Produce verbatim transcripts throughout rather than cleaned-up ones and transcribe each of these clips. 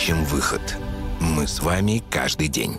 ищем выход. Мы с вами каждый день.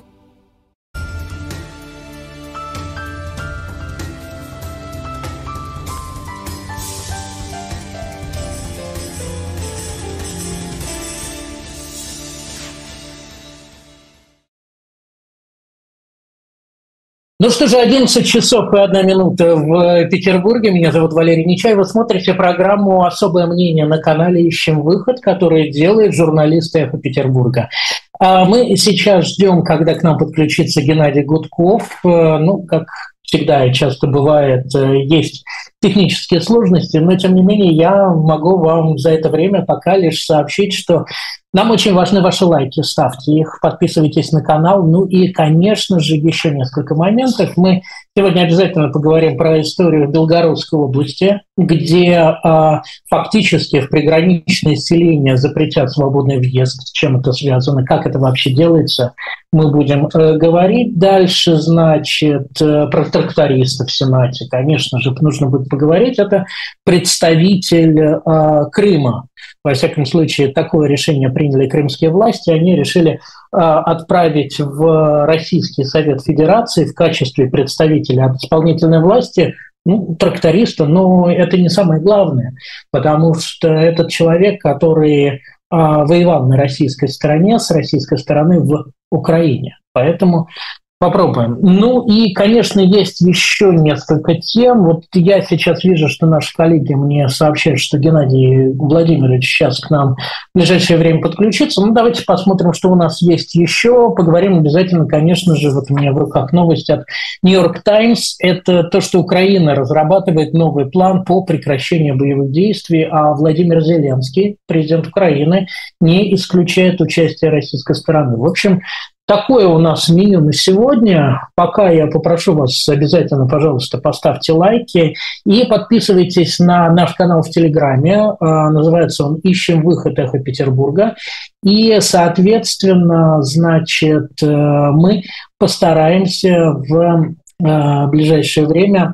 Ну что же, одиннадцать часов и одна минута в Петербурге. Меня зовут Валерий Нечаев. Вы смотрите программу «Особое мнение» на канале «Ищем выход», который делает журналисты «Эхо Петербурга». А мы сейчас ждем, когда к нам подключится Геннадий Гудков. Ну, как всегда и часто бывает, есть технические сложности, но тем не менее я могу вам за это время пока лишь сообщить, что нам очень важны ваши лайки, ставьте их, подписывайтесь на канал. Ну и, конечно же, еще несколько моментов. Мы сегодня обязательно поговорим про историю Белгородской области, где э, фактически в приграничное селение запретят свободный въезд. С чем это связано, как это вообще делается, мы будем э, говорить. Дальше, значит, э, про трактористов в Сенате, конечно же, нужно будет поговорить. Это представитель э, Крыма. Во всяком случае, такое решение приняли крымские власти. Они решили э, отправить в Российский Совет Федерации в качестве представителя от исполнительной власти ну, тракториста. Но это не самое главное, потому что этот человек, который э, воевал на российской стороне, с российской стороны в Украине. Поэтому попробуем. Ну и, конечно, есть еще несколько тем. Вот я сейчас вижу, что наши коллеги мне сообщают, что Геннадий Владимирович сейчас к нам в ближайшее время подключится. Ну, давайте посмотрим, что у нас есть еще. Поговорим обязательно, конечно же, вот у меня в руках новость от Нью-Йорк Таймс. Это то, что Украина разрабатывает новый план по прекращению боевых действий, а Владимир Зеленский, президент Украины, не исключает участие российской стороны. В общем, такое у нас меню на сегодня. Пока я попрошу вас обязательно, пожалуйста, поставьте лайки и подписывайтесь на наш канал в Телеграме. Называется он «Ищем выход. Эхо Петербурга». И, соответственно, значит, мы постараемся в ближайшее время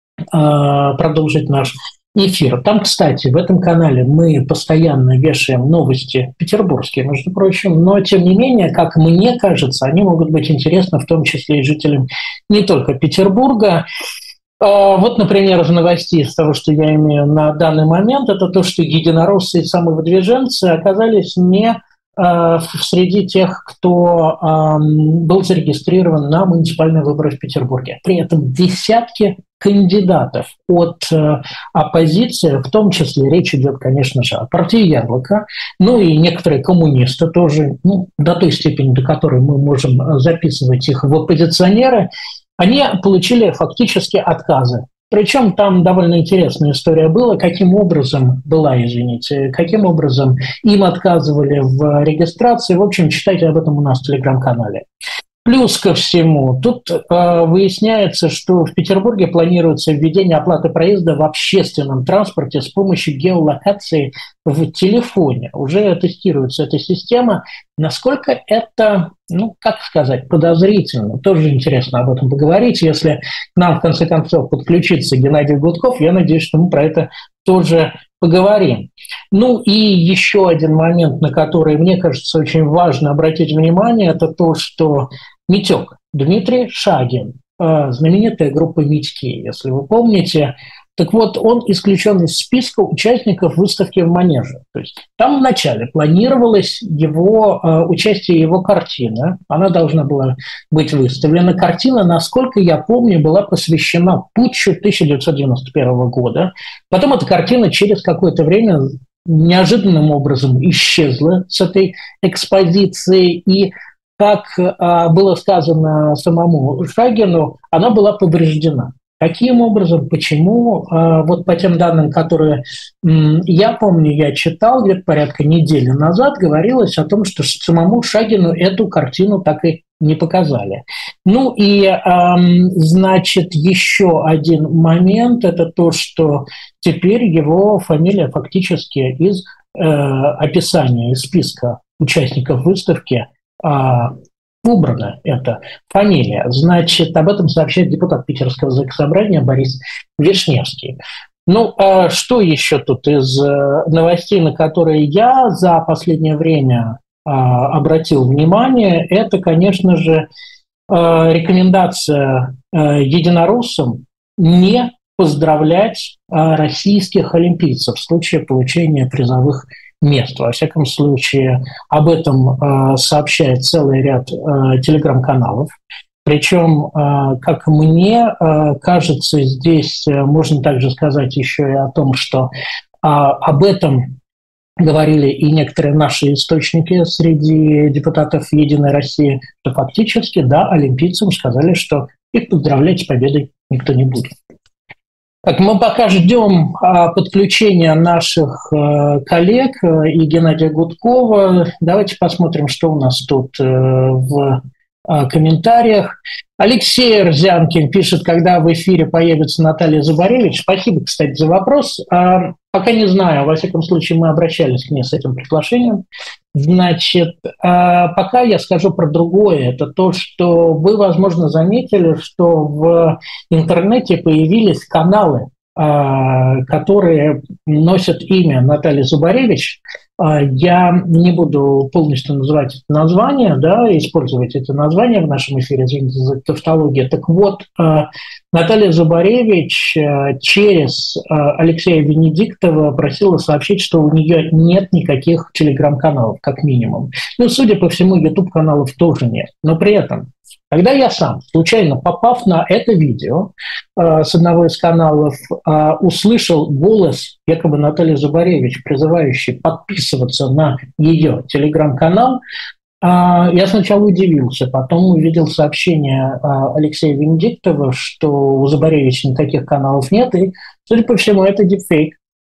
продолжить наш эфир. Там, кстати, в этом канале мы постоянно вешаем новости петербургские, между прочим, но, тем не менее, как мне кажется, они могут быть интересны в том числе и жителям не только Петербурга. Вот, например, из новостей, из того, что я имею на данный момент, это то, что единороссы и самовыдвиженцы оказались не среди тех, кто был зарегистрирован на муниципальные выборы в Петербурге. При этом десятки кандидатов от оппозиции, в том числе речь идет, конечно же, о партии «Яблоко», ну и некоторые коммунисты тоже, ну, до той степени, до которой мы можем записывать их в оппозиционеры, они получили фактически отказы. Причем там довольно интересная история была, каким образом была, извините, каким образом им отказывали в регистрации. В общем, читайте об этом у нас в Телеграм-канале. Плюс ко всему, тут э, выясняется, что в Петербурге планируется введение оплаты проезда в общественном транспорте с помощью геолокации в телефоне. Уже тестируется эта система. Насколько это, ну, как сказать, подозрительно. Тоже интересно об этом поговорить. Если к нам, в конце концов, подключится Геннадий Гудков, я надеюсь, что мы про это тоже поговорим. Ну и еще один момент, на который, мне кажется, очень важно обратить внимание, это то, что Митек, Дмитрий Шагин, знаменитая группа «Митьки», если вы помните, так вот, он исключен из списка участников выставки в Манеже. То есть там вначале планировалось его, э, участие его картины. Она должна была быть выставлена. Картина, насколько я помню, была посвящена путчу тысяча девятьсот девяносто первого года. Потом эта картина через какое-то время неожиданным образом исчезла с этой экспозиции. И, как э, было сказано самому Шагину, она была повреждена. Каким образом, почему? Вот по тем данным, которые я помню, я читал где-то порядка недели назад, говорилось о том, что самому Шагину эту картину так и не показали. Ну и, значит, еще один момент – это то, что теперь его фамилия фактически из описания, из списка участников выставки убрана эта фамилия. Значит, об этом сообщает депутат Питерского заксобрания Борис Вишневский. Ну, а что еще тут из новостей, на которые я за последнее время обратил внимание, это, конечно же, рекомендация единороссам не поздравлять российских олимпийцев в случае получения призовых мест. Во всяком случае, об этом сообщает целый ряд телеграм-каналов. Причем, как мне кажется, здесь можно также сказать еще и о том, что об этом говорили и некоторые наши источники среди депутатов «Единой России», что фактически, да, олимпийцам сказали, что их поздравлять с победой никто не будет. Так, мы пока ждем подключения наших коллег и Геннадия Гудкова. Давайте посмотрим, что у нас тут в комментариях. Алексей Рзянкин пишет, когда в эфире появится Наталья Зубаревич. Спасибо, кстати, за вопрос. А, пока не знаю, во всяком случае, мы обращались к ней с этим приглашением. Значит, а, пока я скажу про другое. Это то, что вы, возможно, заметили, что в интернете появились каналы, а, которые носят имя Натальи Зубаревич. Я не буду полностью называть это название, да, использовать это название в нашем эфире, извините за тавтологию. Так вот, Наталья Зубаревич через Алексея Венедиктова просила сообщить, что у нее нет никаких телеграм-каналов, как минимум. Ну, судя по всему, ютуб-каналов тоже нет. Но при этом, когда я сам, случайно попав на это видео э, с одного из каналов, э, услышал голос якобы Натальи Зубаревич, призывающий подписываться на ее телеграм-канал, э, я сначала удивился, потом увидел сообщение э, Алексея Венедиктова, что у Зубаревич никаких каналов нет, и, судя по всему, это дипфейк.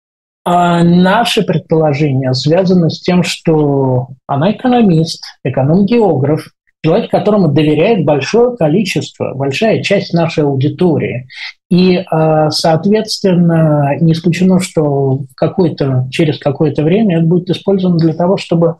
А наше предположение связано с тем, что она экономист, эконом-географ, человек, которому доверяет большое количество, большая часть нашей аудитории. И, соответственно, не исключено, что в какой-то, через какое-то время это будет использовано для того, чтобы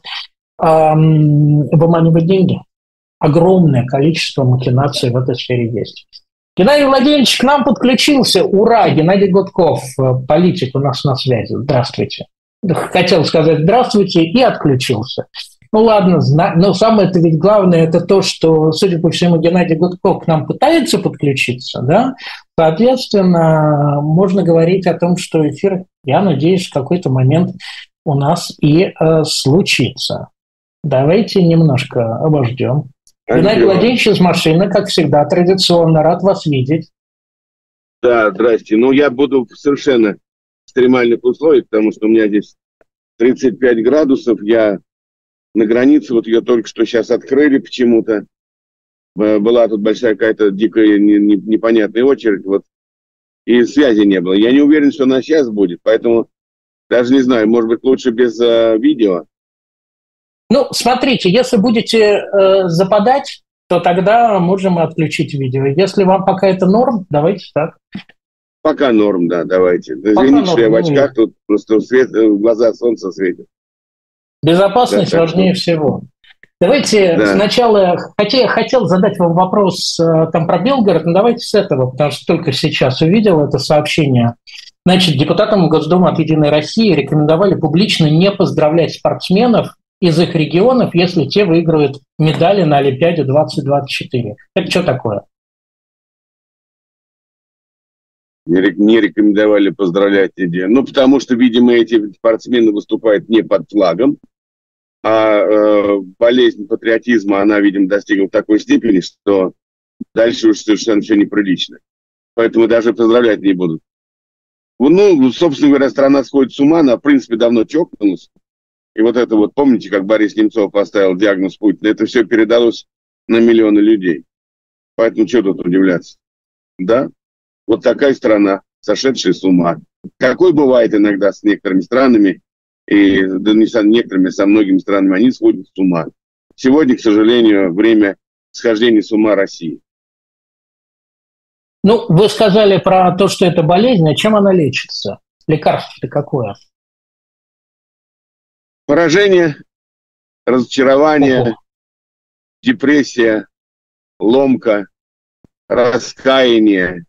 эм, выманивать деньги. Огромное количество махинаций в этой сфере есть. Геннадий Владимирович к нам подключился. Ура! Геннадий Гудков, политик, у нас на связи. Здравствуйте. Хотел сказать здравствуйте и отключился. Ну ладно, но самое-то ведь главное это то, что, судя по всему, Геннадий Гудков к нам пытается подключиться, да? Соответственно, можно говорить о том, что эфир, я надеюсь, в какой-то момент у нас и э, случится. Давайте немножко обождем. Геннадий Владимирович из машины, как всегда, традиционно рад вас видеть. Да, здрасте. Ну, я буду в совершенно экстремальных условиях, потому что у меня здесь тридцать пять градусов, я на границе, вот ее только что сейчас открыли почему-то. Была тут большая какая-то дикая, не, не, непонятная очередь, вот, и связи не было. Я не уверен, что она сейчас будет, поэтому даже не знаю, может быть, лучше без э, видео. Ну, смотрите, если будете э, западать, то тогда можем отключить видео. Если вам пока это норм, давайте так. Пока норм, да, давайте. Извините, что я в очках, тут просто свет, в глаза солнце светит. Безопасность да, важнее что... всего. Давайте да. сначала, хотя я хотел задать вам вопрос там про Белгород, но давайте с этого, потому что только сейчас увидел это сообщение. Значит, депутатам Госдумы от «Единой России» рекомендовали публично не поздравлять спортсменов из их регионов, если те выиграют медали на Олимпиаде двадцать двадцать четыре. Это что такое? Не рекомендовали поздравлять идею. Ну, потому что, видимо, эти спортсмены выступают не под флагом, а э, болезнь патриотизма, она, видимо, достигла такой степени, что дальше уж совершенно все неприлично. Поэтому даже поздравлять не будут. Ну, собственно говоря, страна сходит с ума, она, в принципе, давно чокнулась. И вот это вот, помните, как Борис Немцов поставил диагноз Путина, это все передалось на миллионы людей. Поэтому что тут удивляться? Да? Вот такая страна, сошедшая с ума. Какой бывает иногда с некоторыми странами, и да не с некоторыми, со многими странами, они сходят с ума. Сегодня, к сожалению, время схождения с ума России. Ну, вы сказали про то, что это болезнь, а чем она лечится? Лекарство-то какое? Поражение, разочарование, Ого. депрессия, ломка, раскаяние,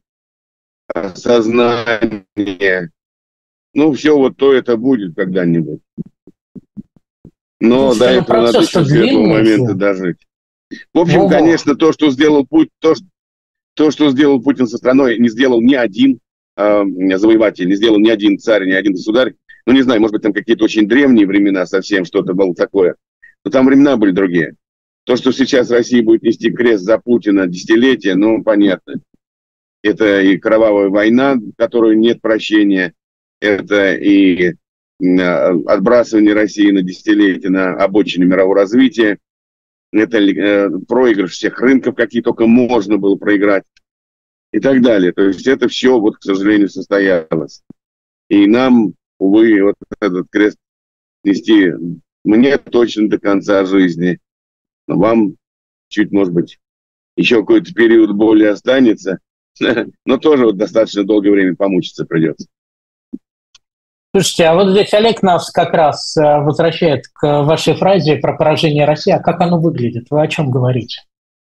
осознание. Ну, все вот то это будет когда-нибудь. Но до этого надо еще с этого момента дожить. В общем, Ого. конечно, то, что сделал Путин, то, то, что сделал Путин со страной, не сделал ни один э, завоеватель, не сделал ни один царь, ни один государь. Ну, не знаю, может быть, там какие-то очень древние времена совсем, что-то было такое. Но там времена были другие. То, что сейчас Россия будет нести крест за Путина десятилетия, ну, понятно. Это и кровавая война, в которой нет прощения. Это и отбрасывание России на десятилетия на обочине мирового развития. Это э, проигрыш всех рынков, какие только можно было проиграть. И так далее. То есть это все, вот, к сожалению, состоялось. И нам, увы, вот этот крест нести мне точно до конца жизни. Но вам чуть, может быть, еще какой-то период боли останется. Но тоже вот достаточно долгое время помучиться придется. Слушайте, а вот здесь Олег нас как раз возвращает к вашей фразе про поражение России. А как оно выглядит? Вы о чем говорите?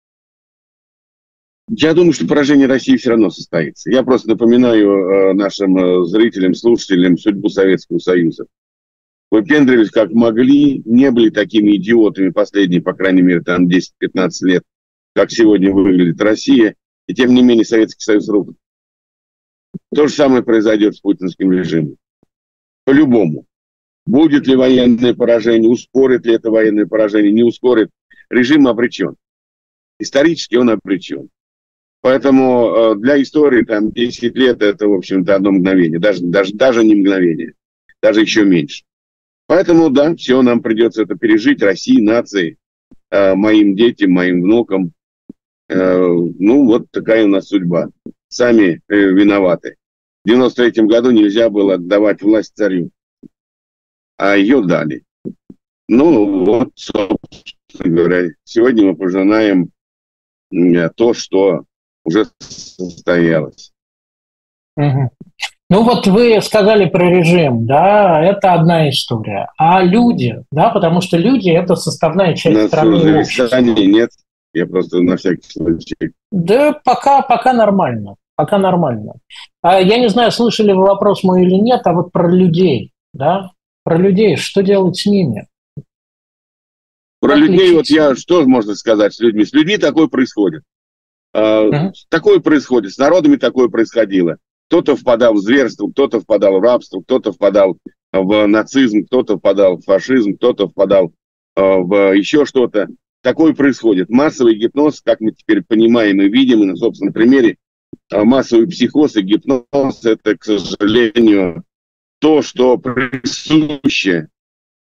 Я думаю, что поражение России все равно состоится. Я просто напоминаю нашим зрителям, слушателям судьбу Советского Союза. Выпендривались как могли, не были такими идиотами последние, по крайней мере, там десять-пятнадцать лет, как сегодня выглядит Россия. И тем не менее Советский Союз рухнет. То же самое произойдет с путинским режимом. По-любому. Будет ли военное поражение, ускорит ли это военное поражение, не ускорит. Режим обречен. Исторически он обречен. Поэтому э, для истории там десять лет это, в общем-то, одно мгновение. Даже, даже, даже не мгновение. Даже еще меньше. Поэтому, да, все, нам придется это пережить. России, нации, э, моим детям, моим внукам. Э, ну, вот такая у нас судьба. Сами э, виноваты. В девяносто третьем году нельзя было отдавать власть царю, а ее дали. Ну, вот, собственно говоря, сегодня мы пожинаем то, что уже состоялось. Угу. Ну, вот вы сказали про режим, да, это одна история. А люди, да, потому что люди – это составная часть на страны и общества. Нет, я просто на всякий случай. Да, пока, пока нормально. Пока нормально. А я не знаю, слышали вы вопрос мой или нет, а вот про людей, да? Про людей, что делать с ними? Про как людей, лечить? Вот я, что можно сказать с людьми? С людьми такое происходит. Uh-huh. Такое происходит, с народами такое происходило. Кто-то впадал в зверство, кто-то впадал в рабство, кто-то впадал в нацизм, кто-то впадал в фашизм, кто-то впадал в еще что-то. Такое происходит. Массовый гипноз, как мы теперь понимаем и видим, и на собственном примере, массовый психоз и гипноз – это, к сожалению, то, что присуще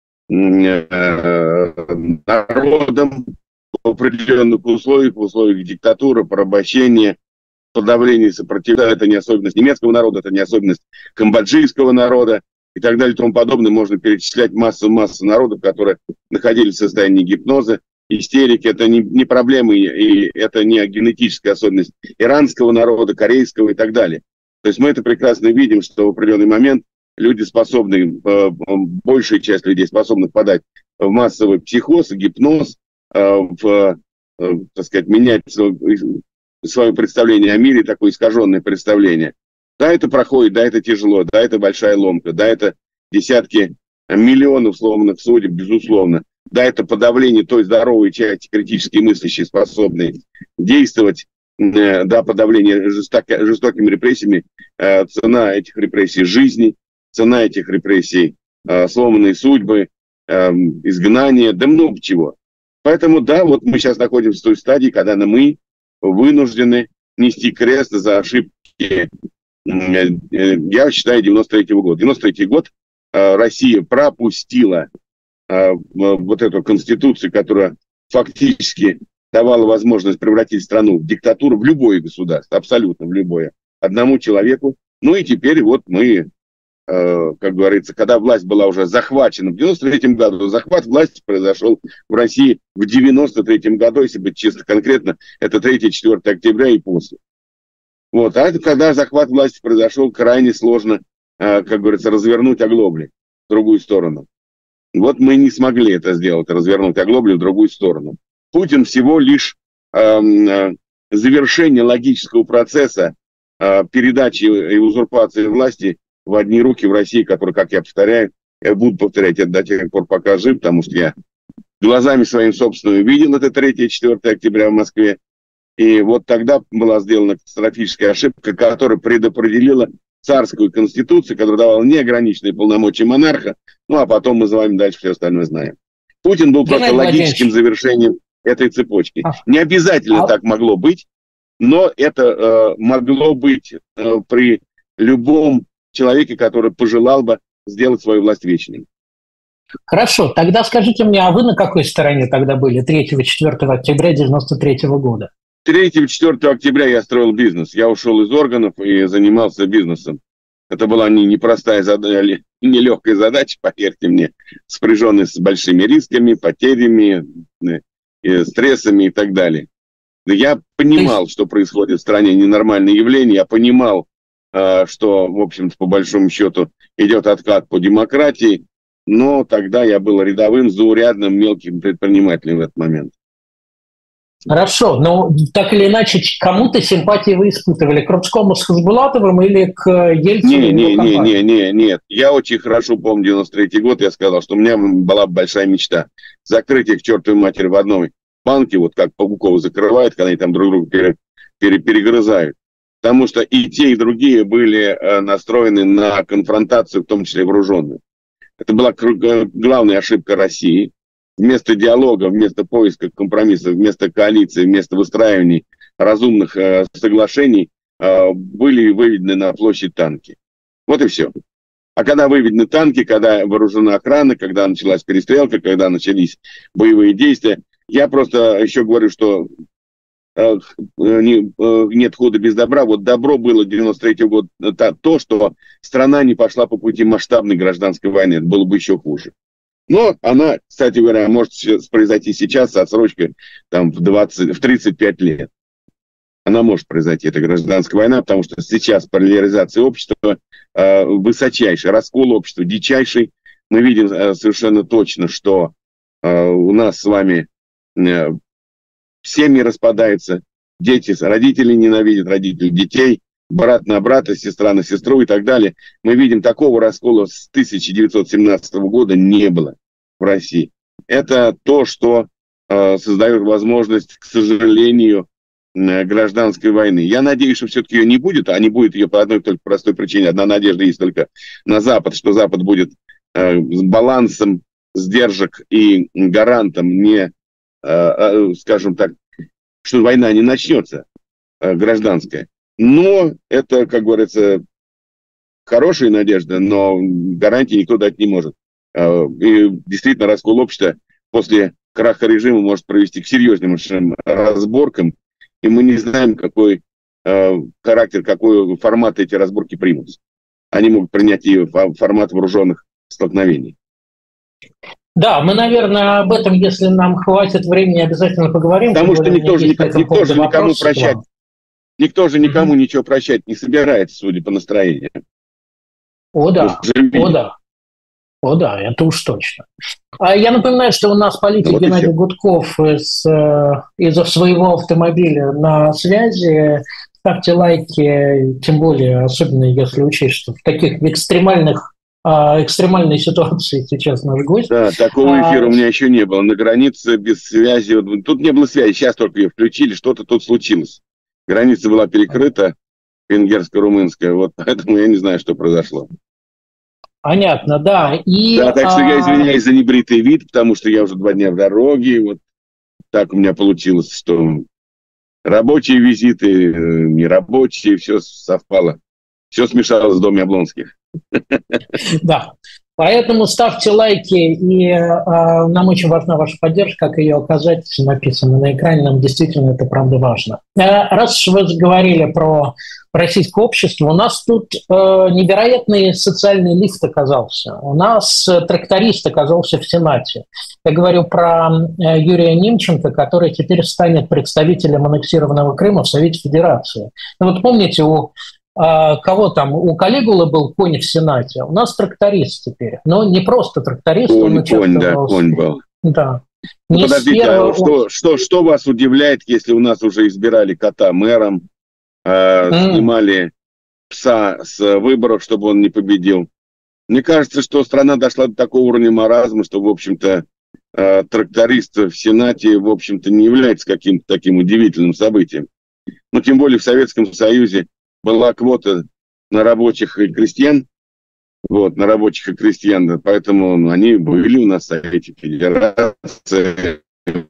народам в определенных условиях, в условиях диктатуры, порабощения, подавления, сопротивления. Это не особенность немецкого народа, это не особенность камбоджийского народа и так далее и тому подобное. Можно перечислять массу-массу народов, которые находились в состоянии гипноза. Истерики – это не, не проблемы, и это не генетическая особенность иранского народа, корейского и так далее. То есть мы это прекрасно видим, что в определенный момент люди способны, большая часть людей способны впадать в массовый психоз, гипноз, в, так сказать, менять свое представление о мире, такое искаженное представление. Да, это проходит, да, это тяжело, да, это большая ломка, да, это десятки миллионов сломанных судеб, безусловно. Да, это подавление той здоровой части, критически мыслящей, способной действовать, э, да, подавление жестоко, жестокими репрессиями. Э, цена этих репрессий – жизни, цена этих репрессий э, – сломанные судьбы, э, изгнание, да много чего. Поэтому, да, вот мы сейчас находимся в той стадии, когда мы вынуждены нести крест за ошибки, э, э, я считаю, девяносто третьего года. девяносто третий год э, Россия пропустила вот эту конституцию, которая фактически давала возможность превратить страну в диктатуру, в любое государство, абсолютно в любое, одному человеку. Ну и теперь вот мы, э, как говорится, когда власть была уже захвачена в девяносто третьем году, захват власти произошел в России в девяносто третьем году, если быть честно конкретно, это третье-четвёртое октября и после. Вот. А это, когда захват власти произошел, крайне сложно, э, как говорится, развернуть оглобли в другую сторону. Вот мы не смогли это сделать, развернуть оглобли в другую сторону. Путин всего лишь э, э, завершение логического процесса э, передачи и узурпации власти в одни руки в России, который, как я повторяю, Я буду повторять это до тех пор, пока жив, потому что я глазами своими собственными видел это третье-четвёртое октября в Москве. И вот тогда была сделана катастрофическая ошибка, которая предопределила царскую конституцию, которая давала неограниченные полномочия монарха. Ну, а потом мы с вами дальше все остальное знаем. Путин был просто логическим завершением этой цепочки. Не обязательно так могло быть, но это э, могло быть э, при любом человеке, который пожелал бы сделать свою власть вечной. Хорошо, тогда скажите мне, а вы на какой стороне тогда были третьего-четвёртого октября девяносто третьего года? третьего-четвёртого октября я строил бизнес. Я ушел из органов и занимался бизнесом. Это была не непростая задача, нелегкая задача, поверьте мне, сопряженная с большими рисками, потерями, и стрессами и так далее. Я понимал, что происходит в стране, ненормальные явления. Я понимал, что, в общем-то, по большому счету, идет откат по демократии. Но тогда я был рядовым, заурядным, мелким предпринимателем в этот момент. Хорошо, но так или иначе, кому-то симпатии вы испытывали? К Крупскому с Хасбулатовым или к Ельцину? Не, не, не, не, не, нет. Я очень хорошо помню девяносто третий год, я сказал, что у меня была большая мечта. Закрыть их к чертовой матери в одной банке, вот как пауков закрывают, когда они там друг друга пере, пере, перегрызают. Потому что и те, и другие были э, настроены на конфронтацию, в том числе вооруженную. Это была главная ошибка России. Вместо диалога, вместо поиска компромиссов, вместо коалиции, вместо выстраивания разумных э, соглашений э, были выведены на площадь танки. Вот и все. А когда выведены танки, когда вооружена охрана, когда началась перестрелка, когда начались боевые действия, я просто еще говорю, что э, не, э, нет хода без добра. Вот добро было девяносто третьего года то, то, что страна не пошла по пути масштабной гражданской войны. Это было бы еще хуже. Но она, кстати говоря, может произойти сейчас с отсрочкой там, в, двадцать, в тридцать пять лет. Она может произойти, эта гражданская война, потому что сейчас поляризация общества, э, высочайший раскол общества, дичайший. Мы видим э, совершенно точно, что э, у нас с вами э, семьи распадаются, дети, родители ненавидят родителей детей, брат на брата, сестра на сестру и так далее. Мы видим, такого раскола с тысяча девятьсот семнадцатого года не было в России. Это то, что э, создает возможность, к сожалению, э, гражданской войны. Я надеюсь, что все-таки ее не будет, а не будет ее по одной только простой причине. Одна надежда есть только на Запад, что Запад будет э, с балансом сдержек и гарантом не, э, э, скажем так, что война не начнется, э, гражданская. Но это, как говорится, хорошая надежда, но гарантии никто дать не может. И действительно, раскол общества после краха режима может привести к серьезным разборкам, и мы не знаем, какой характер, какой формат эти разборки примут. Они могут принять и формат вооруженных столкновений. Да, мы, наверное, об этом, если нам хватит времени, обязательно поговорим. Потому что никто же, никто, никто же никому прощать. Никто же никому mm-hmm. ничего прощать не собирается, судя по настроению. О да, о да, о да, это уж точно. А я напоминаю, что у нас политик вот Геннадий Гудков из, из своего автомобиля на связи. Ставьте лайки, тем более, особенно если учесть, что в таких экстремальных экстремальной ситуации сейчас наш гость. Да, такого эфира а... у меня еще не было. На границе без связи. Тут не было связи, сейчас только ее включили, что-то тут случилось. Граница была перекрыта, венгерско-румынская, вот поэтому я не знаю, что произошло. Понятно, да. И, да, так что я извиняюсь за небритый вид, потому что я уже два дня в дороге, вот так у меня получилось, что рабочие визиты, нерабочие, все совпало. Все смешалось в доме Облонских. Да. Поэтому ставьте лайки, и э, нам очень важна ваша поддержка, как ее оказать, написано на экране, нам действительно это правда важно. Э, раз уж вы заговорили про российское общество, у нас тут э, невероятный социальный лифт оказался. У нас тракторист оказался в Сенате. Я говорю про э, Юрия Немченко, который теперь станет представителем аннексированного Крыма в Совете Федерации. Ну, вот помните, у кого там, у Калигулы был конь в Сенате, у нас тракторист теперь. Но не просто тракторист. Конь, он конь, да, конь был. Да. Ну, подождите, первого... а что, что, что вас удивляет, если у нас уже избирали кота мэром, э, mm. снимали пса с выборов, чтобы он не победил? Мне кажется, что страна дошла до такого уровня маразма, что, в общем-то, тракторист в Сенате, в общем-то, не является каким-то таким удивительным событием. Но тем более в Советском Союзе была квота на рабочих и крестьян, вот, на рабочих и крестьян, поэтому они были у нас в Совете Федерации,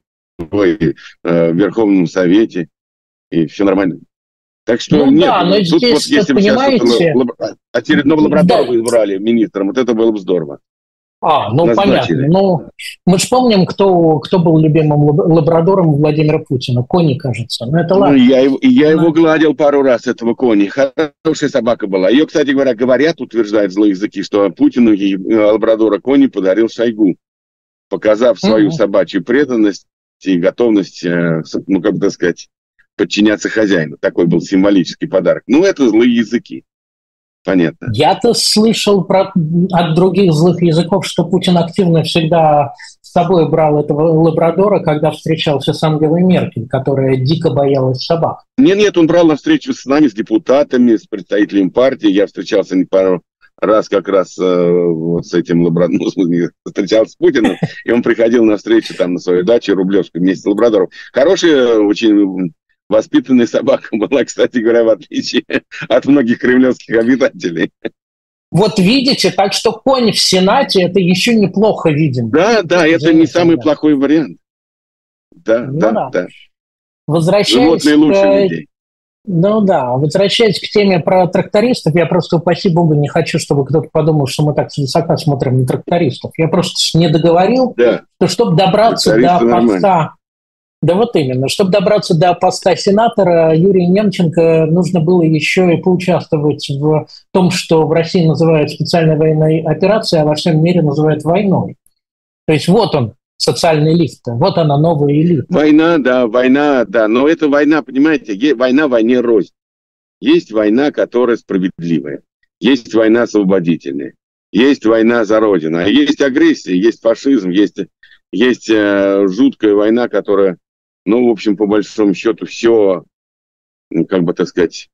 в Верховном Совете, и все нормально. Так что ну, нет, да, но тут здесь, вот если бы понимаете... сейчас вот, очередного лабрадора да. избрали министром, вот это было бы здорово. А, ну Назначили. Понятно. Ну, мы же помним, кто, кто был любимым лабрадором Владимира Путина. Кони, кажется. Ну, это ладно. Ну, я, его, я его гладил пару раз, этого Кони. Хорошая собака была. Ее, кстати говоря, говорят, утверждают злые языки, что Путину и лабрадора Кони подарил Шойгу, показав свою mm-hmm. собачью преданность и готовность, ну, как бы сказать, подчиняться хозяину. Такой был символический подарок. Ну, это злые языки. Понятно. Я-то слышал про, от других злых языков, что Путин активно всегда с собой брал этого лабрадора, когда встречался с Ангелой Меркель, которая дико боялась собак. Нет-нет, он брал на встречу с нами, с депутатами, с представителями партии. Я встречался не пару раз как раз э, вот с этим лабрадором, ну, встречался с Путиным, и он приходил на встречу там на своей даче Рублевской вместе с лабрадором. Хороший, очень... воспитанная собака была, кстати говоря, в отличие от многих кремлевских обитателей. Вот видите, так что конь в Сенате, это еще неплохо виден. Да, да, это не самый да. плохой вариант. Да, ну, да, да, да. Возвращаясь Животные лучше к... людей. Ну да, возвращаясь к теме про трактористов, я просто, упаси богу, не хочу, чтобы кто-то подумал, что мы так свысока смотрим на трактористов. Я просто не договорил, да. что чтобы добраться до поста... Да вот именно. Чтобы добраться до поста сенатора, Юрия Немченко нужно было еще и поучаствовать в том, что в России называют специальной военной операцией, а во всем мире называют войной. То есть вот он, социальный лифт, вот она, новая элита. Война, да, война, да. Но это война, понимаете, война войне рознь. Есть война, которая справедливая. Есть война освободительная. Есть война за Родину. А есть агрессия, есть фашизм, есть, есть э, жуткая война, которая... Ну, в общем, по большому счету, все, как бы, так сказать,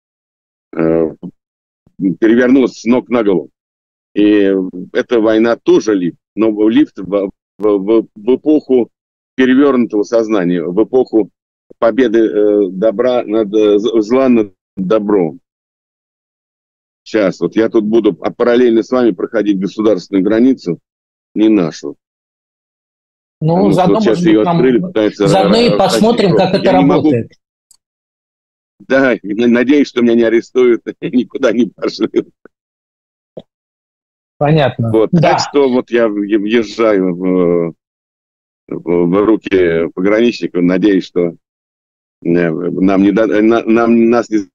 перевернулось с ног на голову. И эта война тоже лифт, но лифт в, в, в эпоху перевернутого сознания, в эпоху победы добра над, зла над добром. Сейчас, вот я тут буду параллельно с вами проходить государственную границу, не нашу. Ну, заодно, вот может быть, нам... открыли, заодно и посмотрим, как это работает. Могу... Да, надеюсь, что меня не арестуют, никуда не пошлют. Понятно. Вот. Да. Так что вот я въезжаю в, в, в руки пограничников, надеюсь, что нам, не до... нам нас не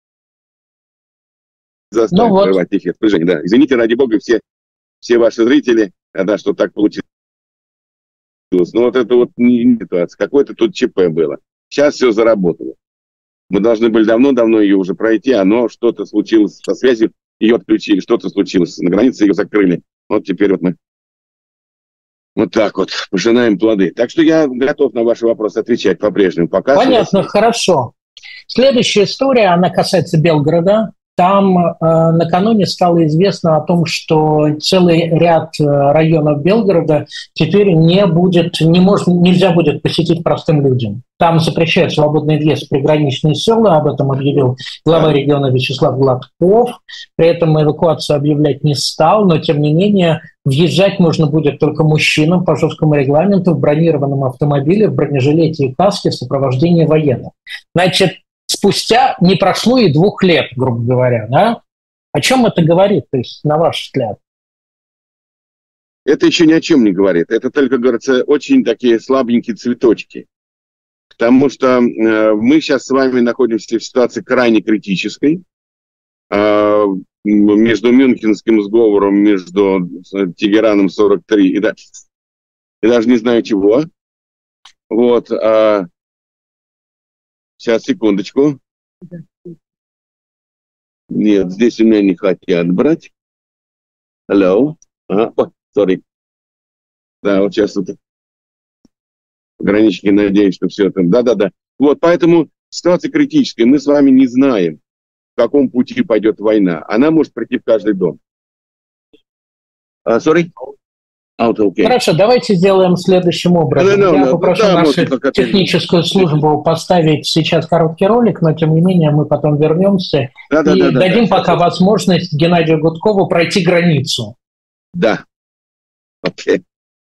заставят ну открывать вот. их распоряжение. Да. Извините, ради бога, все, все ваши зрители, да, что так получилось. Ну, вот это вот не ситуация. Какое-то тут ЧП было. Сейчас все заработало. Мы должны были давно-давно ее уже пройти, а но что-то случилось со связью, ее отключили, что-то случилось на границе, ее закрыли. Вот теперь вот мы вот так вот пожинаем плоды. Так что я готов на ваши вопросы отвечать по-прежнему. Пока понятно, связь. Хорошо. Следующая история, она касается Белгорода. Там э, накануне стало известно о том, что целый ряд э, районов Белгорода теперь не будет, не может, нельзя будет посетить простым людям. Там запрещают свободный въезд в приграничные села, об этом объявил глава региона Вячеслав Гладков. При этом эвакуацию объявлять не стал, но тем не менее въезжать можно будет только мужчинам по жесткому регламенту в бронированном автомобиле, в бронежилете и каске в сопровождении военных. Значит, спустя не прошло и двух лет, грубо говоря, да? О чем это говорит, то есть, на ваш взгляд? Это еще ни о чем не говорит. Это только, говорится, очень такие слабенькие цветочки. Потому что э, мы сейчас с вами находимся в ситуации крайне критической. Э, между Мюнхенским сговором, между Тегераном сорок три и, да, и даже не знаю чего. Вот. Э, Сейчас, секундочку. Нет, здесь у меня не хотят брать. Hello. Ага, о, sorry. Да, вот сейчас вот пограничники, надеюсь, что все это... Да-да-да. Вот, поэтому ситуация критическая. Мы с вами не знаем, в каком пути пойдет война. Она может прийти в каждый дом. Uh, sorry? Out, okay. Хорошо, давайте сделаем следующим образом. No, no, no, Я попрошу да, нашу техническую службу поставить сейчас короткий ролик, но тем не менее мы потом вернемся да, и да, да, дадим да, пока да. возможность Геннадию Гудкову пройти границу. Да. Окей. Okay.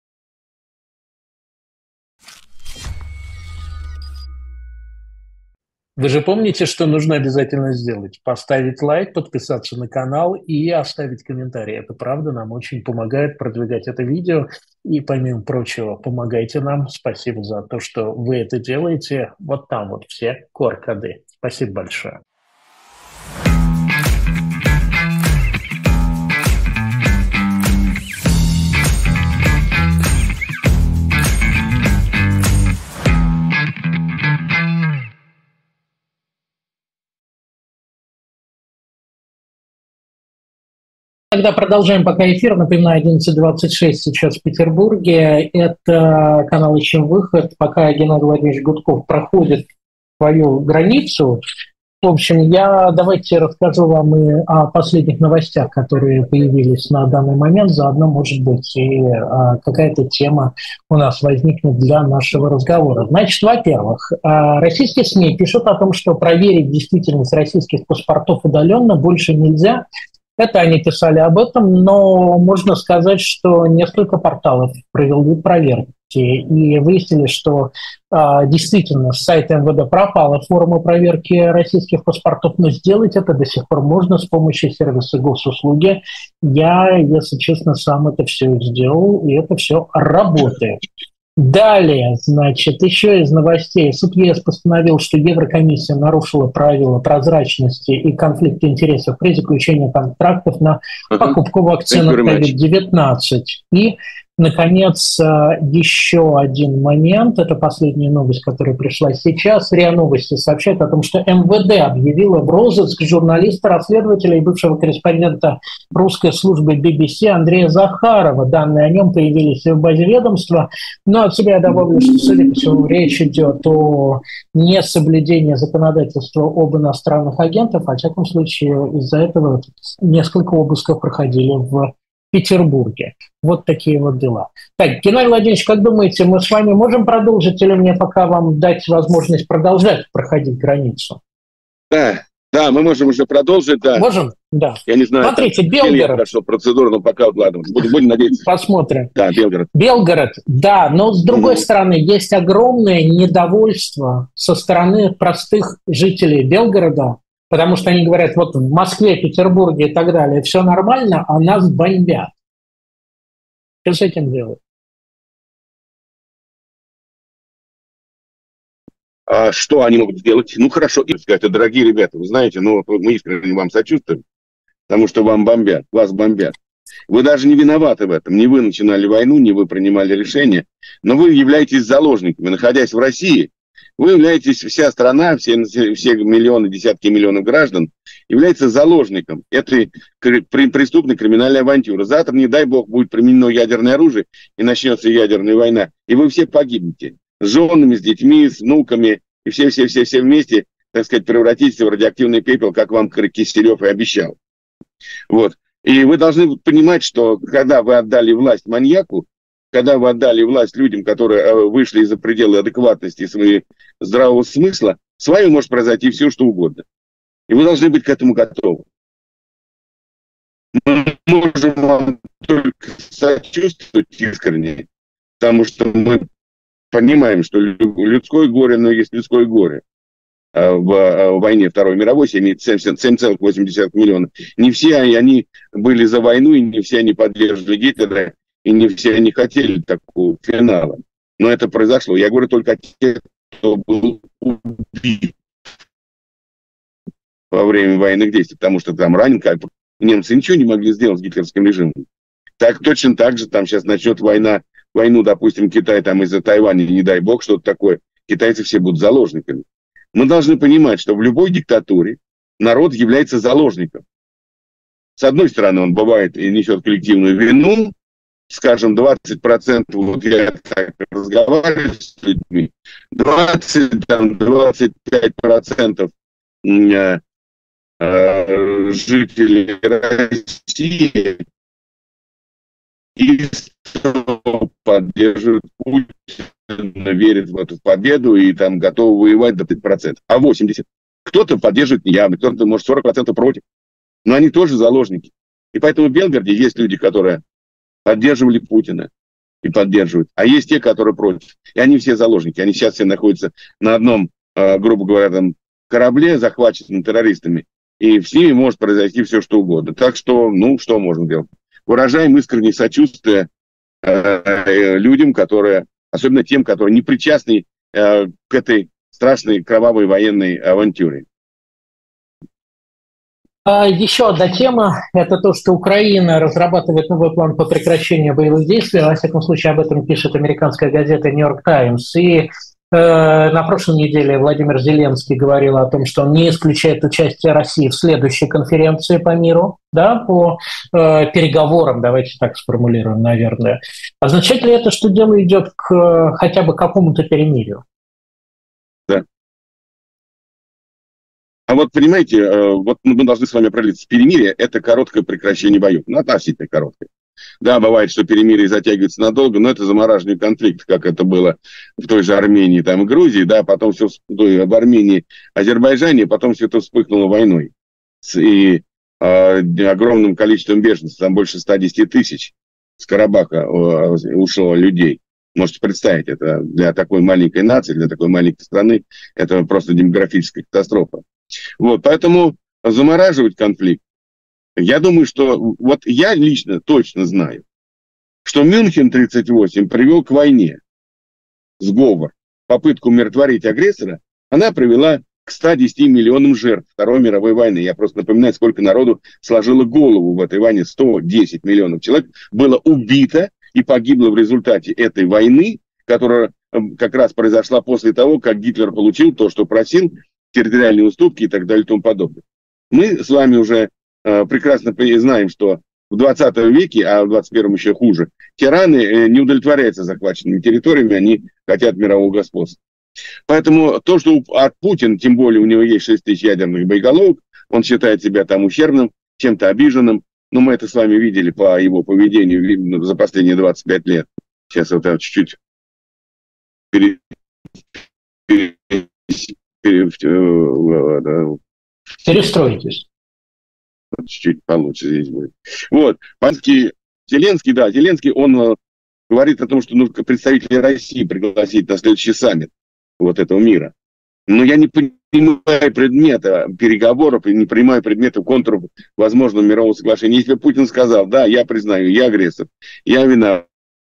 Вы же помните, что нужно обязательно сделать? Поставить лайк, подписаться на канал и оставить комментарий. Это правда нам очень помогает продвигать это видео. И, помимо прочего, помогайте нам. Спасибо за то, что вы это делаете. Вот там вот все ку ар-коды. Спасибо большое. Тогда продолжаем пока эфир. Напоминаю, одиннадцать двадцать шесть сейчас в Петербурге. Это канал «Ищем выход». Пока Геннадий Владимирович Гудков проходит свою границу. В общем, я давайте расскажу вам и о последних новостях, которые появились на данный момент. Заодно, может быть, и а, какая-то тема у нас возникнет для нашего разговора. Значит, во-первых, а, российские СМИ пишут о том, что проверить действительность российских паспортов удаленно больше нельзя. Это они писали об этом, но можно сказать, что несколько порталов провели проверки и выяснили, что а, действительно с сайта эм вэ дэ пропала форма проверки российских паспортов, но сделать это до сих пор можно с помощью сервиса госуслуги. Я, если честно, сам это все сделал, и это все работает. Далее, значит, еще из новостей. Суд ЕС постановил, что Еврокомиссия нарушила правила прозрачности и конфликта интересов при заключении контрактов на покупку вакцин от ковид девятнадцать. И, наконец, еще один момент. Это последняя новость, которая пришла сейчас. РИА Новости сообщает о том, что эм вэ дэ объявила в розыск журналиста, расследователя и бывшего корреспондента русской службы би би си Андрея Захарова. Данные о нем появились в базе ведомства. Но от себя я добавлю, что, судя по всему, речь идет о несоблюдении законодательства об иностранных агентах. Во всяком случае, из-за этого несколько обысков проходили в Петербурге. Вот такие вот дела. Так, Геннадий Владимирович, как думаете, мы с вами можем продолжить или мне пока вам дать возможность продолжать проходить границу? Да, да, мы можем уже продолжить, да. Можем? Да. Я не знаю, смотрите, Белгород. Хорошо, процедура, но пока вот ладно. Будем, будем надеяться. Посмотрим. Да, Белгород. Белгород, да, но с другой mm-hmm. стороны, есть огромное недовольство со стороны простых жителей Белгорода, потому что они говорят, вот в Москве, Петербурге и так далее, все нормально, а нас бомбят. Что с этим делать? А что они могут сделать? Ну, хорошо, и сказать, дорогие ребята, вы знаете, ну, мы искренне вам сочувствуем, потому что вам бомбят, вас бомбят. Вы даже не виноваты в этом. Не вы начинали войну, не вы принимали решения, но вы являетесь заложниками. Находясь в России, вы являетесь, вся страна, все, все миллионы, десятки миллионов граждан является заложником этой преступной криминальной авантюры. Завтра, не дай бог, будет применено ядерное оружие и начнется ядерная война, и вы все погибнете. С женами, с детьми, с внуками, и все-все-все-все вместе, так сказать, превратитесь в радиоактивный пепел, как вам Киселев и обещал. Вот. И вы должны понимать, что когда вы отдали власть маньяку, когда вы отдали власть людям, которые вышли из-за пределы адекватности и здравого смысла, с вами может произойти все, что угодно. И вы должны быть к этому готовы. Мы можем вам только сочувствовать искренне, потому что мы понимаем, что людское горе, но есть людское горе. В войне Второй мировой семь целых восемь десятых миллиона. Не все они были за войну, и не все они поддерживали Гитлера, и не все они хотели такого финала. Но это произошло. Я говорю только о тех, кто был убит во время военных действий, потому что там ранен, как немцы ничего не могли сделать с гитлеровским режимом. Так, точно так же там сейчас начнет война, войну, допустим, Китай там из-за Тайваня, не дай бог, что-то такое. Китайцы все будут заложниками. Мы должны понимать, что в любой диктатуре народ является заложником. С одной стороны, он бывает и несет коллективную вину, скажем, двадцать процентов, вот я так разговариваю с людьми, двадцать, там, двадцать пять процентов э, э, жителей России и поддерживают Путина, верят в эту победу и там готовы воевать до пяти процентов. А восемьдесят процентов? Кто-то поддерживает неявно, кто-то, может, сорок процентов против. Но они тоже заложники. И поэтому в Белгороде есть люди, которые поддерживали Путина и поддерживают. А есть те, которые против. И они все заложники. Они сейчас все находятся на одном, грубо говоря, там, корабле, захваченном террористами. И с ними может произойти все, что угодно. Так что, ну, что можно делать? Выражаем искреннее сочувствие э, людям, которые, особенно тем, которые не причастны э, к этой страшной кровавой военной авантюре. Еще одна тема – это то, что Украина разрабатывает новый план по прекращению боевых действий. Во всяком случае, об этом пишет американская газета «Нью-Йорк Таймс». И на прошлой неделе Владимир Зеленский говорил о том, что он не исключает участие России в следующей конференции по миру, да, по э, переговорам, давайте так сформулируем, наверное. Означает ли это, что дело идет к хотя бы какому-то перемирию? Да. А вот, понимаете, э, вот мы должны с вами определиться. Перемирие – это короткое прекращение боев, ну, относительно короткое. Да, бывает, что перемирие затягивается надолго, но это замораживание конфликта, как это было в той же Армении там, и Грузии, да, потом все в Армении, Азербайджане, потом все это вспыхнуло войной. И э, огромным количеством беженцев, там больше ста десяти тысяч с Карабаха э, ушло людей. Можете представить, это для такой маленькой нации, для такой маленькой страны, это просто демографическая катастрофа. Вот, поэтому замораживать конфликт, я думаю, что вот я лично точно знаю, что Мюнхен тридцать восемь привел к войне, сговор, попытку умиротворить агрессора, она привела к ста десяти миллионам жертв Второй мировой войны. Я просто напоминаю, сколько народу сложило голову в этой войне. сто десять миллионов человек было убито и погибло в результате этой войны, которая как раз произошла после того, как Гитлер получил то, что просил, территориальные уступки и так далее и тому подобное. Мы с вами уже прекрасно знаем, что в двадцатом веке, а в двадцать первом еще хуже, тираны не удовлетворяются захваченными территориями, они хотят мирового господства. Поэтому то, что от Путина, тем более у него есть шесть тысяч ядерных боеголовок, он считает себя там ущербным, чем-то обиженным. Но мы это с вами видели по его поведению за последние двадцать пять лет. Сейчас вот я чуть-чуть пере... пере... пере... перестроитесь. Чуть-чуть получше здесь будет. Вот. Панский, Зеленский, да, Зеленский, он э, говорит о том, что нужно представителей России пригласить на следующий саммит вот этого мира. Но я не понимаю предмета переговоров и не понимаю предмета контуров возможного мирового соглашения. Если Путин сказал, да, я признаю, я агрессор, я виноват,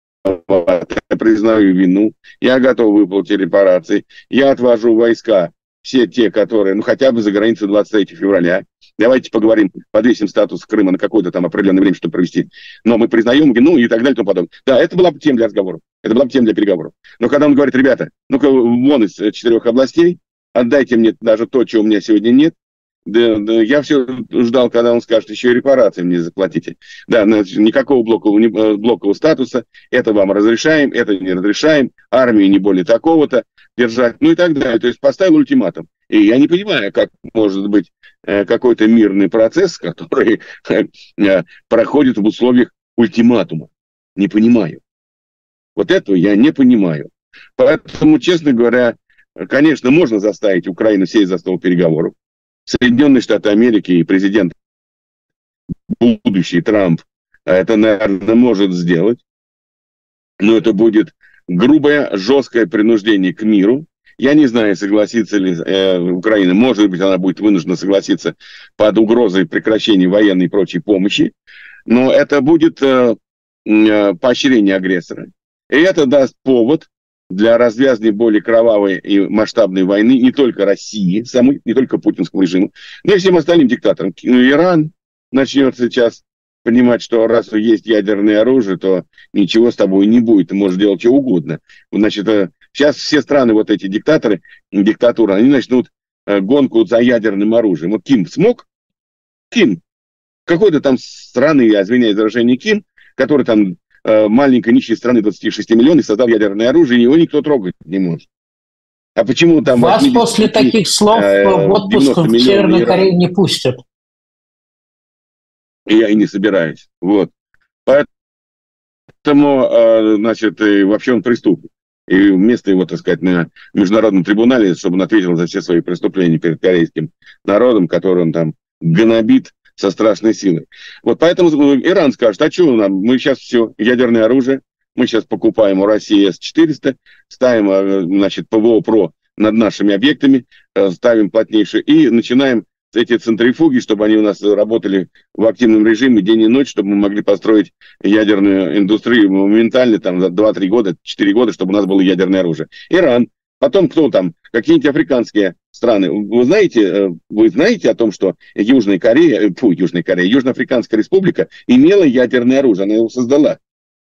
я признаю вину, я готов выплатить репарации, я отвожу войска, все те, которые, ну, хотя бы за границей двадцать третьего февраля. Давайте поговорим, подвесим статус Крыма на какое-то там определенное время, чтобы провести. Но мы признаем вину и так далее и тому подобное. Да, это была бы тема для разговоров. Это была бы тема для переговоров. Но когда он говорит, ребята, ну-ка вон из четырех областей, отдайте мне даже то, чего у меня сегодня нет. Да, да, я все ждал, когда он скажет, еще и репарации мне заплатите. Да, никакого блокового, блокового статуса, это вам разрешаем, это не разрешаем, армию не более такого-то держать, ну и так далее. То есть поставил ультиматум. И я не понимаю, как может быть какой-то мирный процесс, который проходит в условиях ультиматума. Не понимаю. Вот этого я не понимаю. Поэтому, честно говоря, конечно, можно заставить Украину сесть за стол переговоров. Соединенные Штаты Америки и президент будущий Трамп это, наверное, может сделать. Но это будет грубое, жесткое принуждение к миру. Я не знаю, согласится ли э, Украина. Может быть, она будет вынуждена согласиться под угрозой прекращения военной и прочей помощи. Но это будет э, э, поощрение агрессора. И это даст повод для развязывания более кровавой и масштабной войны не только России, самой, не только путинскому режиму, но и всем остальным диктаторам. Иран начнет сейчас понимать, что раз есть ядерное оружие, то ничего с тобой не будет, ты можешь делать что угодно. Значит, сейчас все страны, вот эти диктаторы, диктатуры, они начнут гонку за ядерным оружием. Вот Ким смог? Ким. Какой-то там страны, я извиняюсь за выражение, Ким, который там маленькой нищей страны двадцати шести миллионов создал ядерное оружие, и его никто трогать не может. А почему там... Вас после таких слов в отпуск в Северную Корею не пустят. Я и не собираюсь. Вот. Поэтому Поэтому, значит, вообще он преступник. И вместо его, так сказать, на международном трибунале, чтобы он ответил за все свои преступления перед корейским народом, который он там гнобит со страшной силой. Вот поэтому Иран скажет, а что нам, мы сейчас все, ядерное оружие, мы сейчас покупаем у России эс четыреста, ставим, значит, ПВО ПРО над нашими объектами, ставим плотнейшие и начинаем эти центрифуги, чтобы они у нас работали в активном режиме день и ночь, чтобы мы могли построить ядерную индустрию моментально, там, за два-три года, четыре года, чтобы у нас было ядерное оружие. Иран. Потом кто там? Какие-нибудь африканские страны. Вы знаете, вы знаете о том, что Южная Корея, фу, Южная Корея, Южноафриканская республика имела ядерное оружие, она его создала.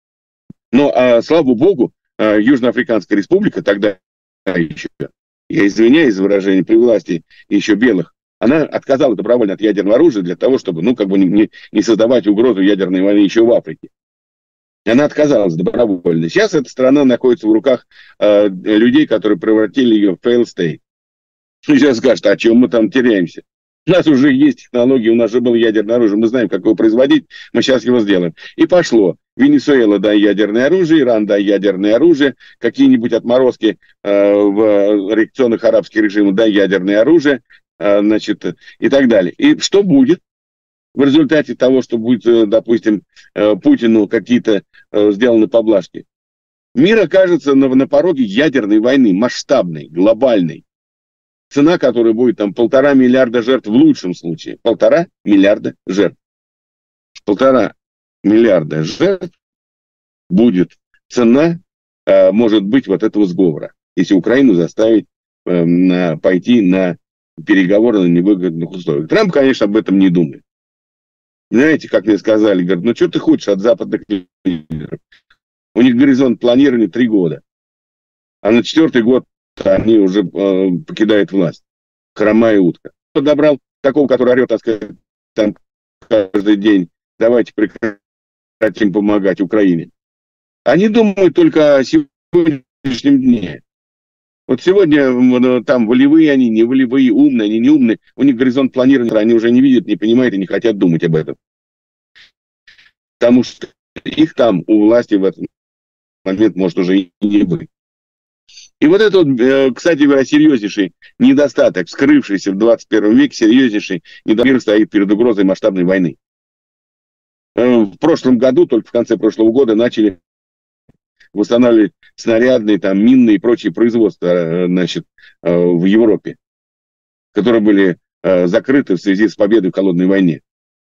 Но, а, слава богу, Южноафриканская республика тогда еще, я извиняюсь за выражение, при власти еще белых, она отказалась добровольно от ядерного оружия для того, чтобы, ну, как бы не, не создавать угрозу ядерной войны еще в Африке. Она отказалась добровольно. Сейчас эта страна находится в руках э, людей, которые превратили ее в fail state. И сейчас скажут, а чем мы там теряемся? У нас уже есть технологии, у нас же было ядерное оружие, мы знаем, как его производить, мы сейчас его сделаем. И пошло. Венесуэла, да, ядерное оружие, Иран, да, ядерное оружие, какие-нибудь отморозки э, в реакционных арабских режимах, да, ядерное оружие, э, значит, и так далее. И что будет в результате того, что будет, допустим, э, Путину какие-то э, сделаны поблажки? Мир окажется на, на пороге ядерной войны, масштабной, глобальной. Цена, которая будет там полтора миллиарда жертв в лучшем случае. Полтора миллиарда жертв. Полтора миллиарда жертв будет цена, э, может быть, вот этого сговора. Если Украину заставить э, на, пойти на переговоры на невыгодных условиях. Трамп, конечно, об этом не думает. Знаете, как мне сказали, говорят, ну что ты хочешь от западных лидеров? У них горизонт планирования три года. А на четвертый год они уже э, покидают власть. Хромая утка. Подобрал такого, который орет, так сказать, там каждый день. Давайте прекратим помогать Украине. Они думают только о сегодняшнем дне. Вот сегодня там волевые они, не волевые, умные, они не умные. У них горизонт планирования, они уже не видят, не понимают и не хотят думать об этом. Потому что их там у власти в этот момент может уже и не быть. И вот это, вот, кстати говоря, серьезнейший недостаток, вскрывшийся в двадцать первом веке, серьезнейший недостаток, мир стоит перед угрозой масштабной войны. В прошлом году, только в конце прошлого года, начали восстанавливать снарядные, там, минные и прочие производства, значит, в Европе, которые были закрыты в связи с победой в холодной войне.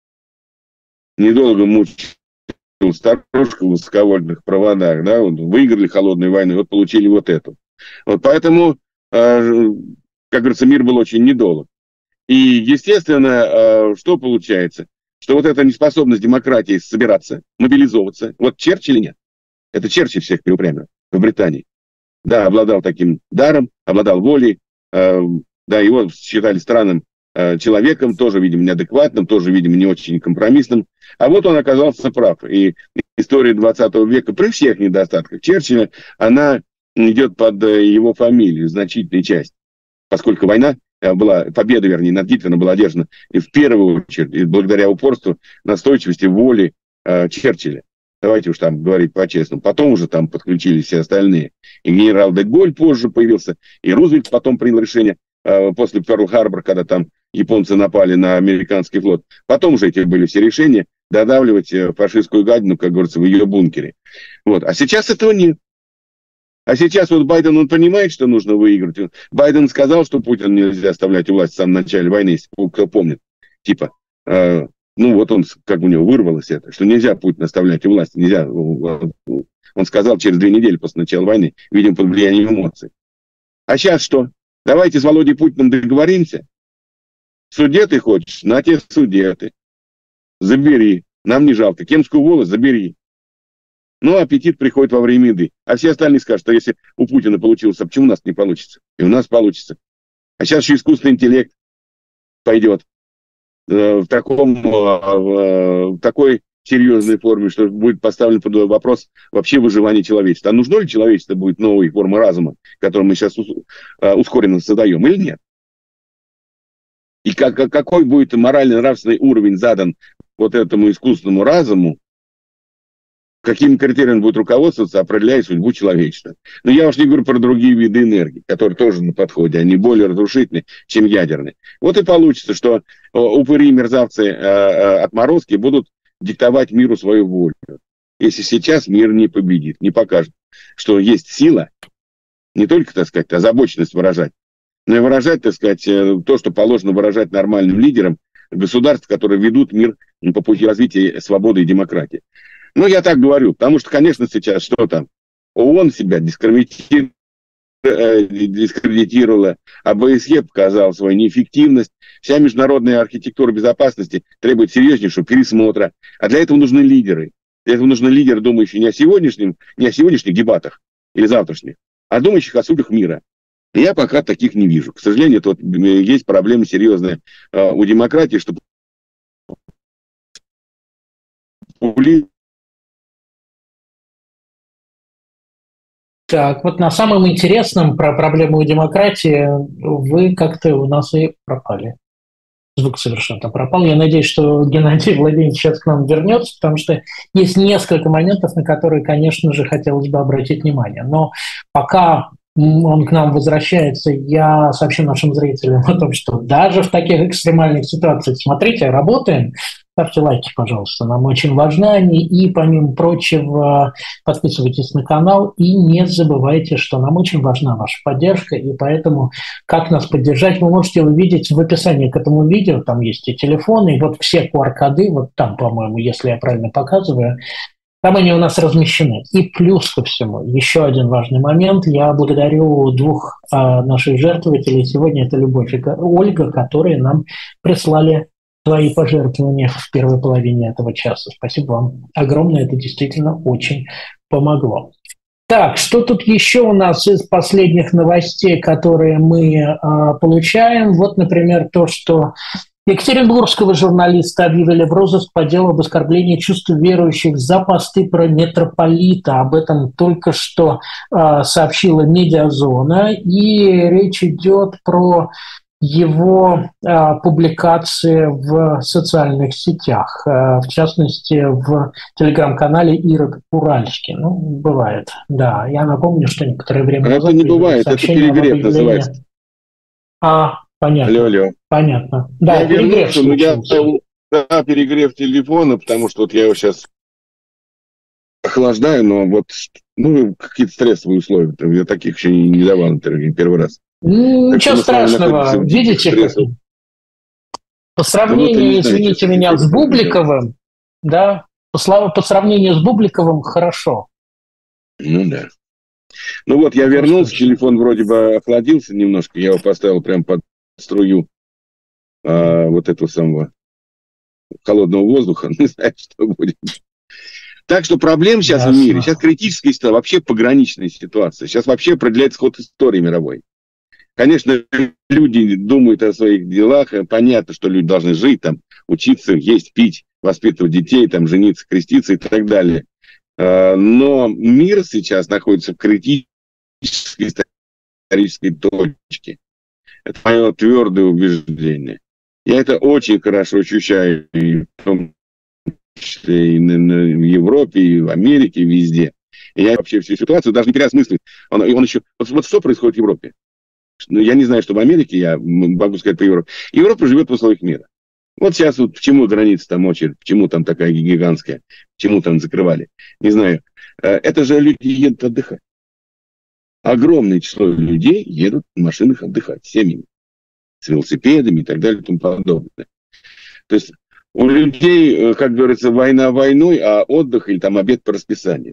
Недолго мучил старушка в высоковольтных проводах, да, вот, выиграли холодную войну, вот получили вот эту. Вот поэтому, э, как говорится, мир был очень недолг. И, естественно, э, что получается? Что вот эта неспособность демократии собираться, мобилизовываться, вот Черчилль нет. Это Черчилль всех переупрямил в Британии. Да, обладал таким даром, обладал волей, э, да, его считали странным э, человеком, тоже, видимо, неадекватным, тоже, видимо, не очень компромиссным. А вот он оказался прав. И история двадцатого века при всех недостатках Черчилля, она идет под его фамилию, значительной часть. Поскольку война была, победа, вернее, над Гитлером была одержана и в первую очередь благодаря упорству, настойчивости, воле э, Черчилля. Давайте уж там говорить по-честному. Потом уже там подключились все остальные. И генерал де Голль позже появился, и Рузвельт потом принял решение э, после Перл-Харбор, когда там японцы напали на американский флот. Потом уже эти были все решения додавливать фашистскую гадину, как говорится, в ее бункере. Вот. А сейчас этого нет. А сейчас вот Байден, он понимает, что нужно выиграть. Байден сказал, что Путин нельзя оставлять у власти в самом начале войны, если кто помнит. Типа, э, ну вот он, как у него вырвалось это, что нельзя Путина оставлять у власти. Нельзя. Он сказал через две недели после начала войны, видимо, под влиянием эмоций. А сейчас что? Давайте с Володей Путиным договоримся. Суде ты хочешь? На те суде ты. Забери. Нам не жалко. Кемскую волость забери. Ну, аппетит приходит во время еды. А все остальные скажут, что если у Путина получилось, а почему у нас не получится? И у нас получится. А сейчас еще искусственный интеллект пойдет э, в, таком, э, в такой серьезной форме, что будет поставлен под вопрос вообще выживания человечества. А нужно ли человечеству будет новые формы разума, которые мы сейчас э, ускоренно создаем, или нет? И как, какой будет морально-нравственный уровень задан вот этому искусственному разуму, каким критериям будет руководствоваться, определяет судьбу человечества. Но я уж не говорю про другие виды энергии, которые тоже на подходе, они более разрушительны, чем ядерные. Вот и получится, что упыри, мерзавцы, отморозки будут диктовать миру свою волю. Если сейчас мир не победит, не покажет, что есть сила, не только, так сказать, озабоченность выражать, но и выражать, так сказать, то, что положено выражать нормальным лидерам государств, которые ведут мир по пути развития свободы и демократии. Ну, я так говорю, потому что, конечно, сейчас что там, ООН себя дискредитировала, дискредитировала, а ОБСЕ показала свою неэффективность. Вся международная архитектура безопасности требует серьезнейшего пересмотра. А для этого нужны лидеры. Для этого нужны лидеры, думающие не о сегодняшнем, не о сегодняшних дебатах или завтрашних, а думающих о судьбах мира. Я пока таких не вижу. К сожалению, тут есть проблема серьезная у демократии, что Так, вот на самом интересном про проблему демократии вы как-то у нас и пропали. Звук совершенно пропал. Я надеюсь, что Геннадий Владимирович сейчас к нам вернется, потому что есть несколько моментов, на которые, конечно же, хотелось бы обратить внимание. Но пока он к нам возвращается, я сообщу нашим зрителям о том, что даже в таких экстремальных ситуациях, смотрите, работаем. Ставьте лайки, пожалуйста, нам очень важны они. И, помимо прочего, подписывайтесь на канал и не забывайте, что нам очень важна ваша поддержка. И поэтому, как нас поддержать, вы можете увидеть в описании к этому видео. Там есть и телефоны, и вот все ку ар коды, вот там, по-моему, если я правильно показываю, там они у нас размещены. И плюс ко всему, еще один важный момент. Я благодарю двух а, наших жертвователей. Сегодня это Любовь и Ольга, которые нам прислали свои пожертвования в первой половине этого часа. Спасибо вам огромное, это действительно очень помогло. Так, что тут еще у нас из последних новостей, которые мы э, получаем? Вот, например, то, что екатеринбургского журналиста объявили в розыск по делу об оскорблении чувств верующих за посты про митрополита. Об этом только что э, сообщила «Медиазона». И речь идет про его э, публикации в социальных сетях, э, в частности, в телеграм-канале Ирод Уральский. Ну, бывает, да. Я напомню, что некоторое время назад... Это не бывает, это перегрев называется. А, понятно. Алло, алло. Понятно. Да, я перегрев вернулся, я, да, перегрев телефона, потому что вот я его сейчас охлаждаю, но вот ну, какие-то стрессовые условия. Я таких еще не, не давал интервью, первый раз. Ничего страшного, видите, как... по сравнению, ну, извините меня, с Бубликовым, да, по, по сравнению с Бубликовым хорошо. Ну да. Ну вот, я вернулся, телефон вроде бы охладился немножко, я его поставил прямо под струю а, вот этого самого холодного воздуха, не знаю, что будет. Так что проблем сейчас Ясно. В мире, сейчас критическая ситуация, вообще пограничная ситуация, сейчас вообще определяется ход истории мировой. Конечно, люди думают о своих делах, понятно, что люди должны жить, там, учиться, есть, пить, воспитывать детей, там, жениться, креститься и так далее. Но мир сейчас находится в критической исторической точке. Это мое твердое убеждение. Я это очень хорошо ощущаю, и в том числе и в Европе, и в Америке, и везде. И я вообще всю ситуацию даже не переосмыслю. Он, он еще... Вот, вот что происходит в Европе? Ну, я не знаю, что в Америке, я могу сказать по Европе. Европа живет в условиях мира. Вот сейчас вот почему граница там очередь, почему там такая гигантская, почему там закрывали, не знаю. Это же люди едут отдыхать. Огромное число людей едут в машинах отдыхать, семьями, с велосипедами и так далее и тому подобное. То есть у людей, как говорится, война войной, а отдых или там обед по расписанию.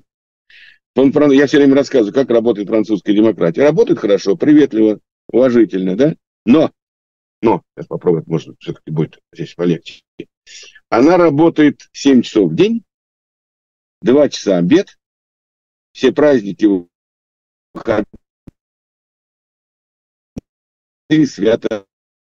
Я все время рассказываю, как работает французская демократия. Работает хорошо, приветливо, уважительно, да? Но, но, сейчас попробую, может, все-таки будет здесь полегче. Она работает семь часов в день, два часа обед, все праздники, выходные, свято.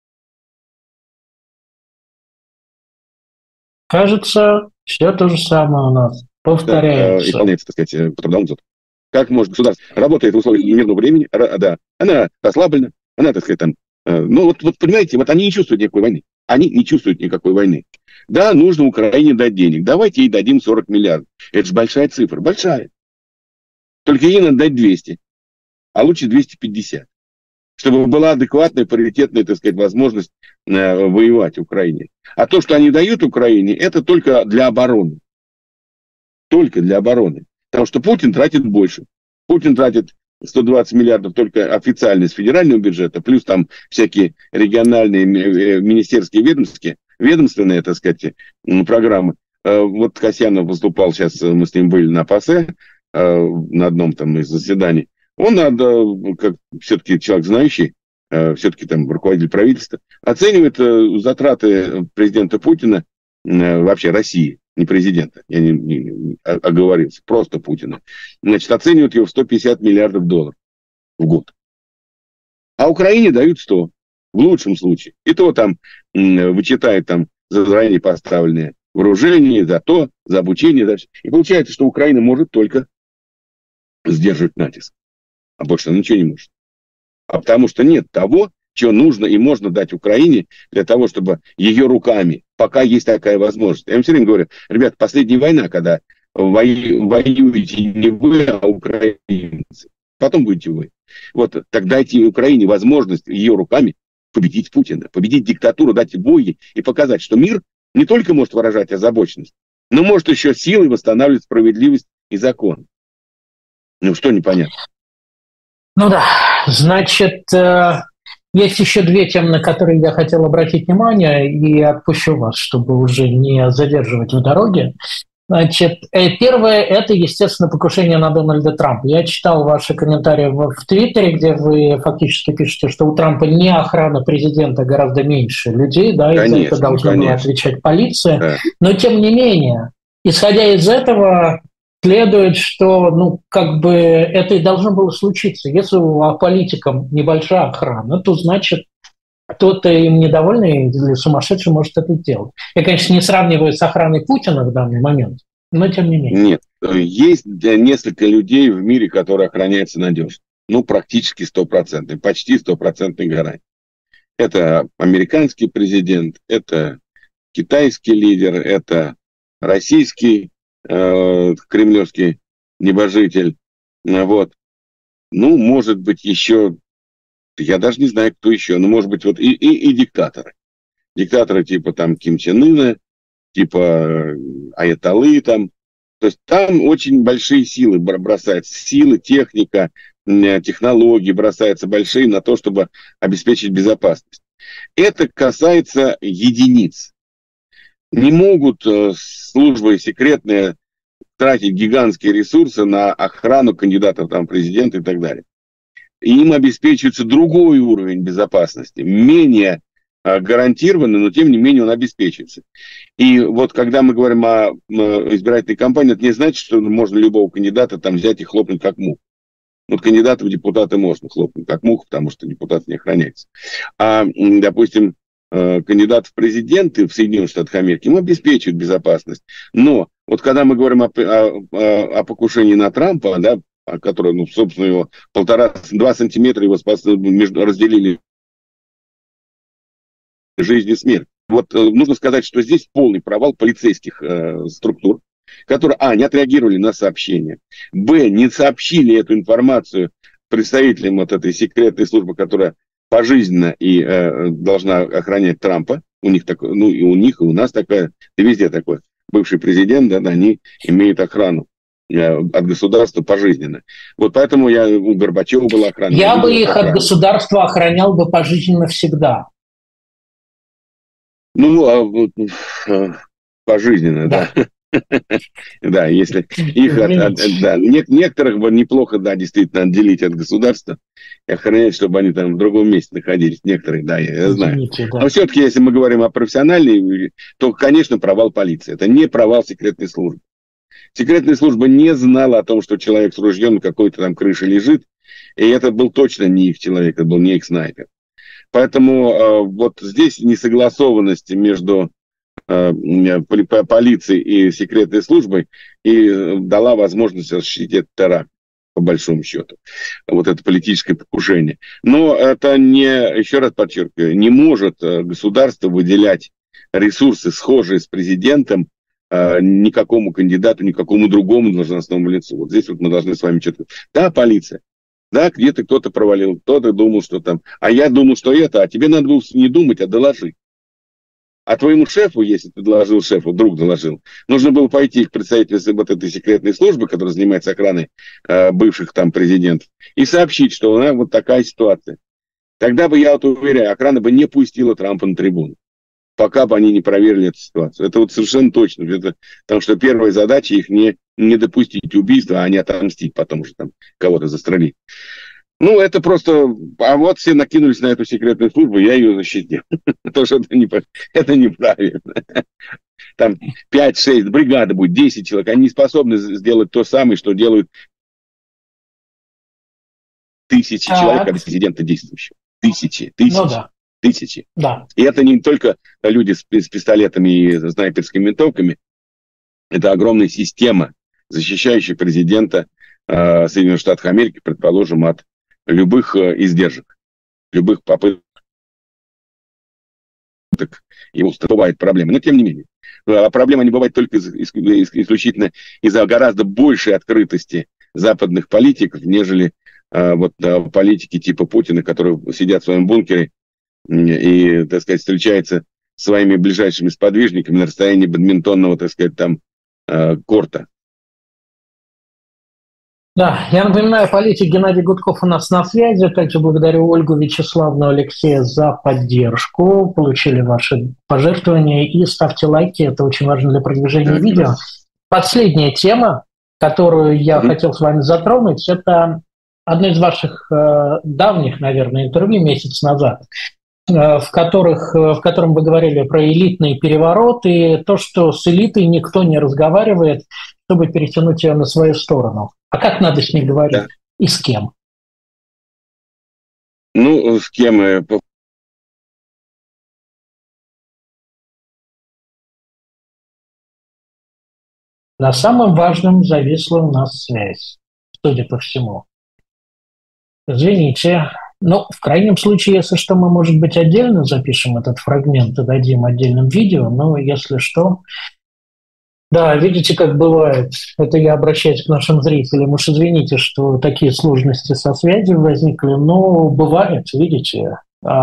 Кажется, все то же самое у нас. Повторяется. Да, исполняется, так сказать, по трудовому зону. Как может государство работает в условиях мирного времени, да, она расслаблена, она, так сказать, там Ну, вот, вот понимаете, вот они не чувствуют никакой войны. Они не чувствуют никакой войны. Да, нужно Украине дать денег. Давайте ей дадим сорок миллиардов. Это же большая цифра. Большая. Только ей надо дать двести. А лучше двести пятьдесят. Чтобы была адекватная, паритетная, так сказать, возможность э, воевать в Украине. А то, что они дают Украине, это только для обороны. Только для обороны. Потому что Путин тратит больше. Путин тратит сто двадцать миллиардов только официально из федерального бюджета, плюс там всякие региональные, министерские, ведомские, ведомственные, так сказать, программы. Вот Касьянов выступал сейчас, мы с ним были на ПАСЕ, на одном там из заседаний. Он, надо, как все-таки человек знающий, все-таки там руководитель правительства, оценивает затраты президента Путина, вообще России, не президента, я не, не, не оговорился, просто Путина. Значит, оценивают его в сто пятьдесят миллиардов долларов в год. А Украине дают сто, в лучшем случае. И то там вычитает там за заранее поставленные вооружение, за то, за обучение. Дальше. И получается, что Украина может только сдерживать натиск. А больше она ничего не может. А потому что нет того, что нужно и можно дать Украине для того, чтобы ее руками, пока есть такая возможность. Я вам все время говорю, ребят, последняя война, когда вою, воюете не вы, а украинцы. Потом будете вы. Вот, так дайте Украине возможность ее руками победить Путина, победить диктатуру, дать бой и показать, что мир не только может выражать озабоченность, но может еще силой восстанавливать справедливость и закон. Ну, что непонятно? Ну да, значит, есть еще две темы, на которые я хотел обратить внимание, и отпущу вас, чтобы уже не задерживать в дороге. Значит, первое – это, естественно, покушение на Дональда Трампа. Я читал ваши комментарии в, в Твиттере, где вы фактически пишете, что у Трампа не охрана президента, гораздо меньше людей, да, и за это должна была отвечать полиция. Да. Но, тем не менее, исходя из этого, следует, что, ну, как бы это и должно было случиться. Если у политикам небольшая охрана, то значит, кто-то им недовольный или сумасшедший может это делать. Я, конечно, не сравниваю с охраной Путина в данный момент, но тем не менее. Нет, есть несколько людей в мире, которые охраняются надежно. Ну, практически стопроцентный, почти стопроцентный гарантия. Это американский президент, это китайский лидер, это российский э, кремлевский небожитель. Вот. Ну, может быть, еще... Я даже не знаю, кто еще. Но, может быть, вот и, и, и диктаторы. Диктаторы типа там Ким Чен Ына, типа Аятоллы там. То есть там очень большие силы бросаются. Силы, техника, технологии бросаются большие на то, чтобы обеспечить безопасность. Это касается единиц. Не могут службы секретные тратить гигантские ресурсы на охрану кандидатов там, в президенты и так далее. И им обеспечивается другой уровень безопасности, менее а, гарантированный, но тем не менее он обеспечивается. И вот когда мы говорим о, о избирательной кампании, это не значит, что можно любого кандидата там взять и хлопнуть как мух. Вот кандидата в депутаты можно хлопнуть как мух, потому что депутат не охраняется. А, допустим, кандидат в президенты в Соединенных Штатах Америки, им обеспечивают безопасность. Но вот когда мы говорим о, о, о покушении на Трампа, да, который, ну, собственно, его полтора-два сантиметра его спас, между, разделили жизнь и смерть. Вот э, нужно сказать, что здесь полный провал полицейских э, структур, которые, а, не отреагировали на сообщения, б, не сообщили эту информацию представителям вот этой секретной службы, которая пожизненно и э, должна охранять Трампа. У них такое, ну, и у них, и у нас такая, и везде такое. Бывший президент, да, они имеют охрану от государства пожизненно. Вот поэтому я у Горбачева была охрана. Я бы их охрана. От государства охранял бы пожизненно всегда. Ну, а, пожизненно, да. Да, если их от, от, да, некоторых бы неплохо, да, действительно отделить от государства и охранять, чтобы они там в другом месте находились. Некоторых, да, я, я знаю. Извините, да. Но все-таки, если мы говорим о профессиональной, то, конечно, провал полиции. Это не провал секретной службы. Секретная служба не знала о том, что человек с ружьем на какой-то там крыше лежит, и это был точно не их человек, это был не их снайпер. Поэтому э, вот здесь несогласованность между э, полицией и секретной службой и дала возможность осуществить этот теракт. по большому счету. Вот это политическое покушение. Но это не, еще раз подчеркиваю, не может государство выделять ресурсы, схожие с президентом, никакому кандидату, никакому другому должностному лицу. Вот здесь вот мы должны с вами четко... Да, полиция. Да, где-то кто-то провалил, кто-то думал, что там... А я думал, что это, а тебе надо было не думать, а доложить. А твоему шефу, если ты доложил шефу, друг доложил, нужно было пойти к представителю вот этой секретной службы, которая занимается охраной э, бывших там президентов, и сообщить, что у нас вот такая ситуация. Тогда бы, я вот уверяю, охрана бы не пустила Трампа на трибуну, пока бы они не проверили эту ситуацию. Это вот совершенно точно. Это, потому что первая задача их не, не допустить убийства, а не отомстить потом уже там кого-то застрелить. Ну, это просто... А вот все накинулись на эту секретную службу, я ее защитил. Потому что это, не, это неправильно. Там пять-шесть бригады будет, десять человек. Они не способны сделать то самое, что делают тысячи так. человек, как президента действующего. Тысячи, тысячи, ну, да. тысячи. Да. И это не только люди с, с пистолетами и снайперскими винтовками. Это огромная система, защищающая президента э, Соединенных Штатов Америки, предположим, от любых э, издержек, любых попыток. Ему бывают проблемы, но тем не менее. А проблемы не бывают только из, из, исключительно из-за гораздо большей открытости западных политиков, нежели э, вот, э, политики типа Путина, которые сидят в своем бункере и, так сказать, встречаются с своими ближайшими сподвижниками на расстоянии бадминтонного, так сказать, там, э, корта. Да, я напоминаю, политик Геннадий Гудков у нас на связи. Также благодарю Ольгу Вячеславовну, Алексея за поддержку. Получили ваши пожертвования. И ставьте лайки, это очень важно для продвижения видео. Последняя тема, которую я mm-hmm. хотел с вами затронуть, это одно из ваших э, давних, наверное, интервью месяц назад, э, в, которых, э, в котором вы говорили про элитный переворот и то, что с элитой никто не разговаривает, чтобы перетянуть ее на свою сторону. А как надо с ней говорить? Да. И с кем? Ну, с кем? На самом важном зависла у нас связь, судя по всему. Извините. Ну, в крайнем случае, если что, мы, может быть, отдельно запишем этот фрагмент и дадим отдельным видео, но если что... Да, видите, как бывает. Это я обращаюсь к нашим зрителям. Уж извините, что такие сложности со связью возникли, но бывает, видите,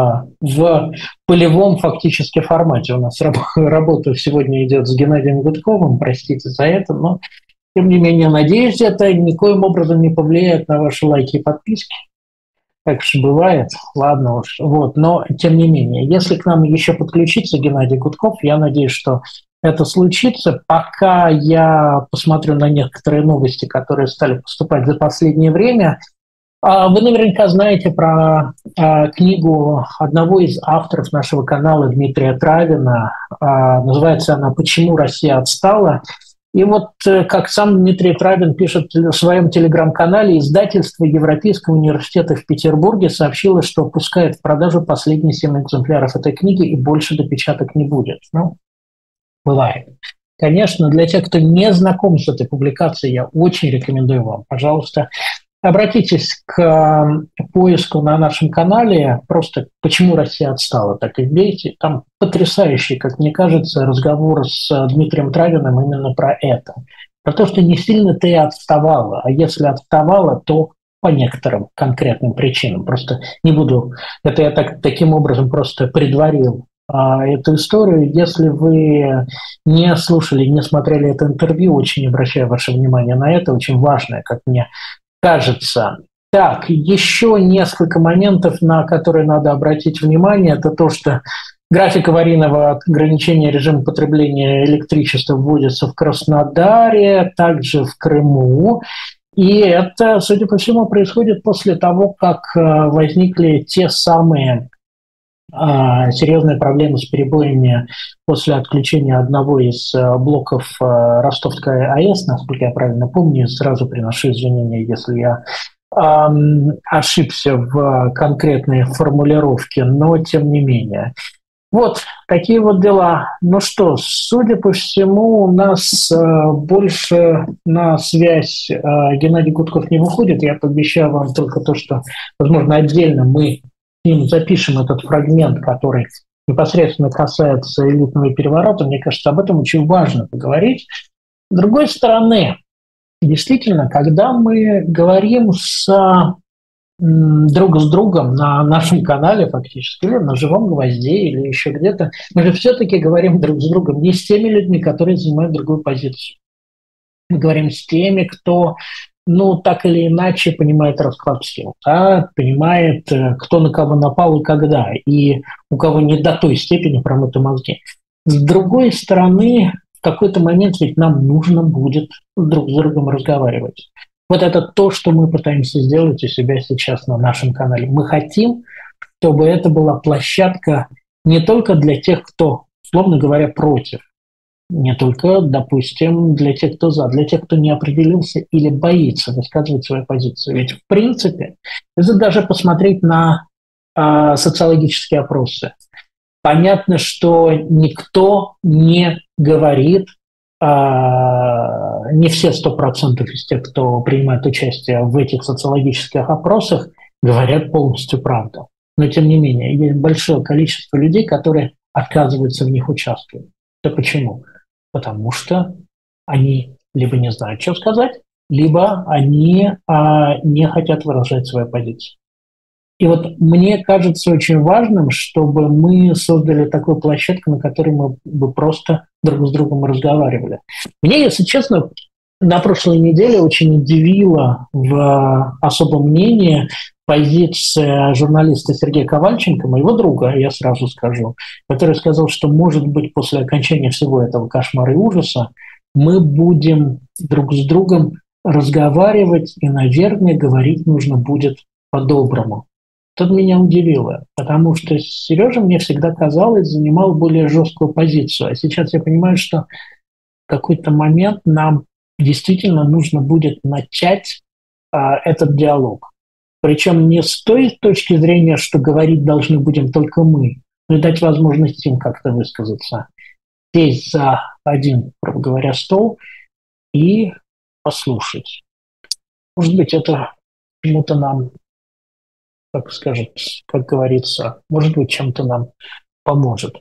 в полевом фактически формате. У нас работа сегодня идет с Геннадием Гудковым, простите за это, но тем не менее, надеюсь, это никоим образом не повлияет на ваши лайки и подписки. Так же бывает, ладно уж. Вот. Но тем не менее, если к нам еще подключится Геннадий Гудков, я надеюсь, что это случится. Пока я посмотрю на некоторые новости, которые стали поступать за последнее время. Вы наверняка знаете про книгу одного из авторов нашего канала, Дмитрия Травина. Называется она «Почему Россия отстала?». И вот, как сам Дмитрий Травин пишет в своем телеграм-канале, издательство Европейского университета в Петербурге сообщило, что пускает в продажу последние семь экземпляров этой книги и больше допечаток не будет. Ну, бывает. Конечно, для тех, кто не знаком с этой публикацией, я очень рекомендую вам, пожалуйста, обратитесь к поиску на нашем канале, просто «Почему Россия отстала?», так и вбейте. Там потрясающий, как мне кажется, разговор с Дмитрием Травиным именно про это. Про то, что не сильно ты отставала, а если отставала, то по некоторым конкретным причинам. Просто не буду, это я так, таким образом просто предварил а, эту историю. Если вы не слушали, не смотрели это интервью, очень обращаю ваше внимание на это, очень важное, как мне кажется. Так, еще несколько моментов, на которые надо обратить внимание. Это то, что график аварийного ограничения режима потребления электричества вводится в Краснодаре, также в Крыму. И это, судя по всему, происходит после того, как возникли те самые серьезные проблемы с перебоями после отключения одного из блоков Ростовской АЭС, насколько я правильно помню, сразу приношу извинения, если я эм, ошибся в конкретной формулировке, но тем не менее. Вот такие вот дела. Ну что, судя по всему, у нас э, больше на связь э, Геннадий Гудков не выходит. Я пообещаю вам только то, что, возможно, отдельно мы с ним запишем этот фрагмент, который непосредственно касается элитного переворота. Мне кажется, об этом очень важно поговорить. С другой стороны, действительно, когда мы говорим с друг с другом на нашем канале фактически, или на «Живом гвозде», или еще где-то, мы же все-таки говорим друг с другом не с теми людьми, которые занимают другую позицию. Мы говорим с теми, кто, ну, так или иначе понимает расклад сил, да, понимает, кто на кого напал и когда, и у кого не до той степени промыты мозги. С другой стороны, в какой-то момент ведь нам нужно будет друг с другом разговаривать. Вот это то, что мы пытаемся сделать у себя сейчас на нашем канале. Мы хотим, чтобы это была площадка не только для тех, кто, условно говоря, против, не только, допустим, для тех, кто за, для тех, кто не определился или боится высказывать свою позицию. Ведь, в принципе, если даже посмотреть на э, социологические опросы, понятно, что никто не говорит, не все сто процентов из тех, кто принимает участие в этих социологических опросах, говорят полностью правду. Но, тем не менее, есть большое количество людей, которые отказываются в них участвовать. Да почему? Потому что они либо не знают, что сказать, либо они а, не хотят выражать свою позицию. И вот мне кажется очень важным, чтобы мы создали такую площадку, на которой мы бы просто друг с другом разговаривали. Меня, если честно, на прошлой неделе очень удивила в особом мнении позиция журналиста Сергея Ковальченко, моего друга, я сразу скажу, который сказал, что, может быть, после окончания всего этого кошмара и ужаса мы будем друг с другом разговаривать, и, наверное, говорить нужно будет по-доброму. Это меня удивило, потому что Сережа, мне всегда казалось, занимал более жесткую позицию. А сейчас я понимаю, что в какой-то момент нам действительно нужно будет начать а, этот диалог. Причем не с той точки зрения, что говорить должны будем только мы, но и дать возможность им как-то высказаться. Сесть за один, грубо говоря, стол и послушать. Может быть, это чему-то нам, как скажет, как говорится, может быть, чем-то нам поможет.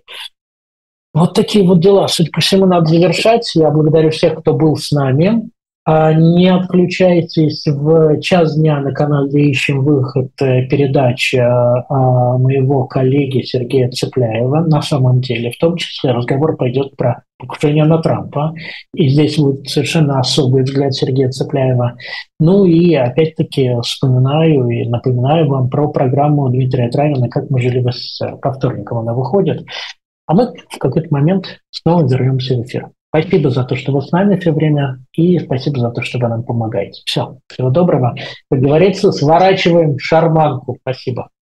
Вот такие вот дела. Судя по всему, надо завершать. Я благодарю всех, кто был с нами. Не отключайтесь в час дня на канале «Ищем выход» передача моего коллеги Сергея Цепляева. На самом деле, в том числе, разговор пойдет про покушение на Трампа. И здесь будет совершенно особый взгляд Сергея Цепляева. Ну и опять-таки вспоминаю и напоминаю вам про программу Дмитрия Травина «Как мы жили в СССР». По вторникам она выходит. А мы в какой-то момент снова вернемся в эфир. Спасибо за то, что вы с нами все время, и спасибо за то, что вы нам помогаете. Все, всего доброго. Как говорится, сворачиваем шарманку. Спасибо.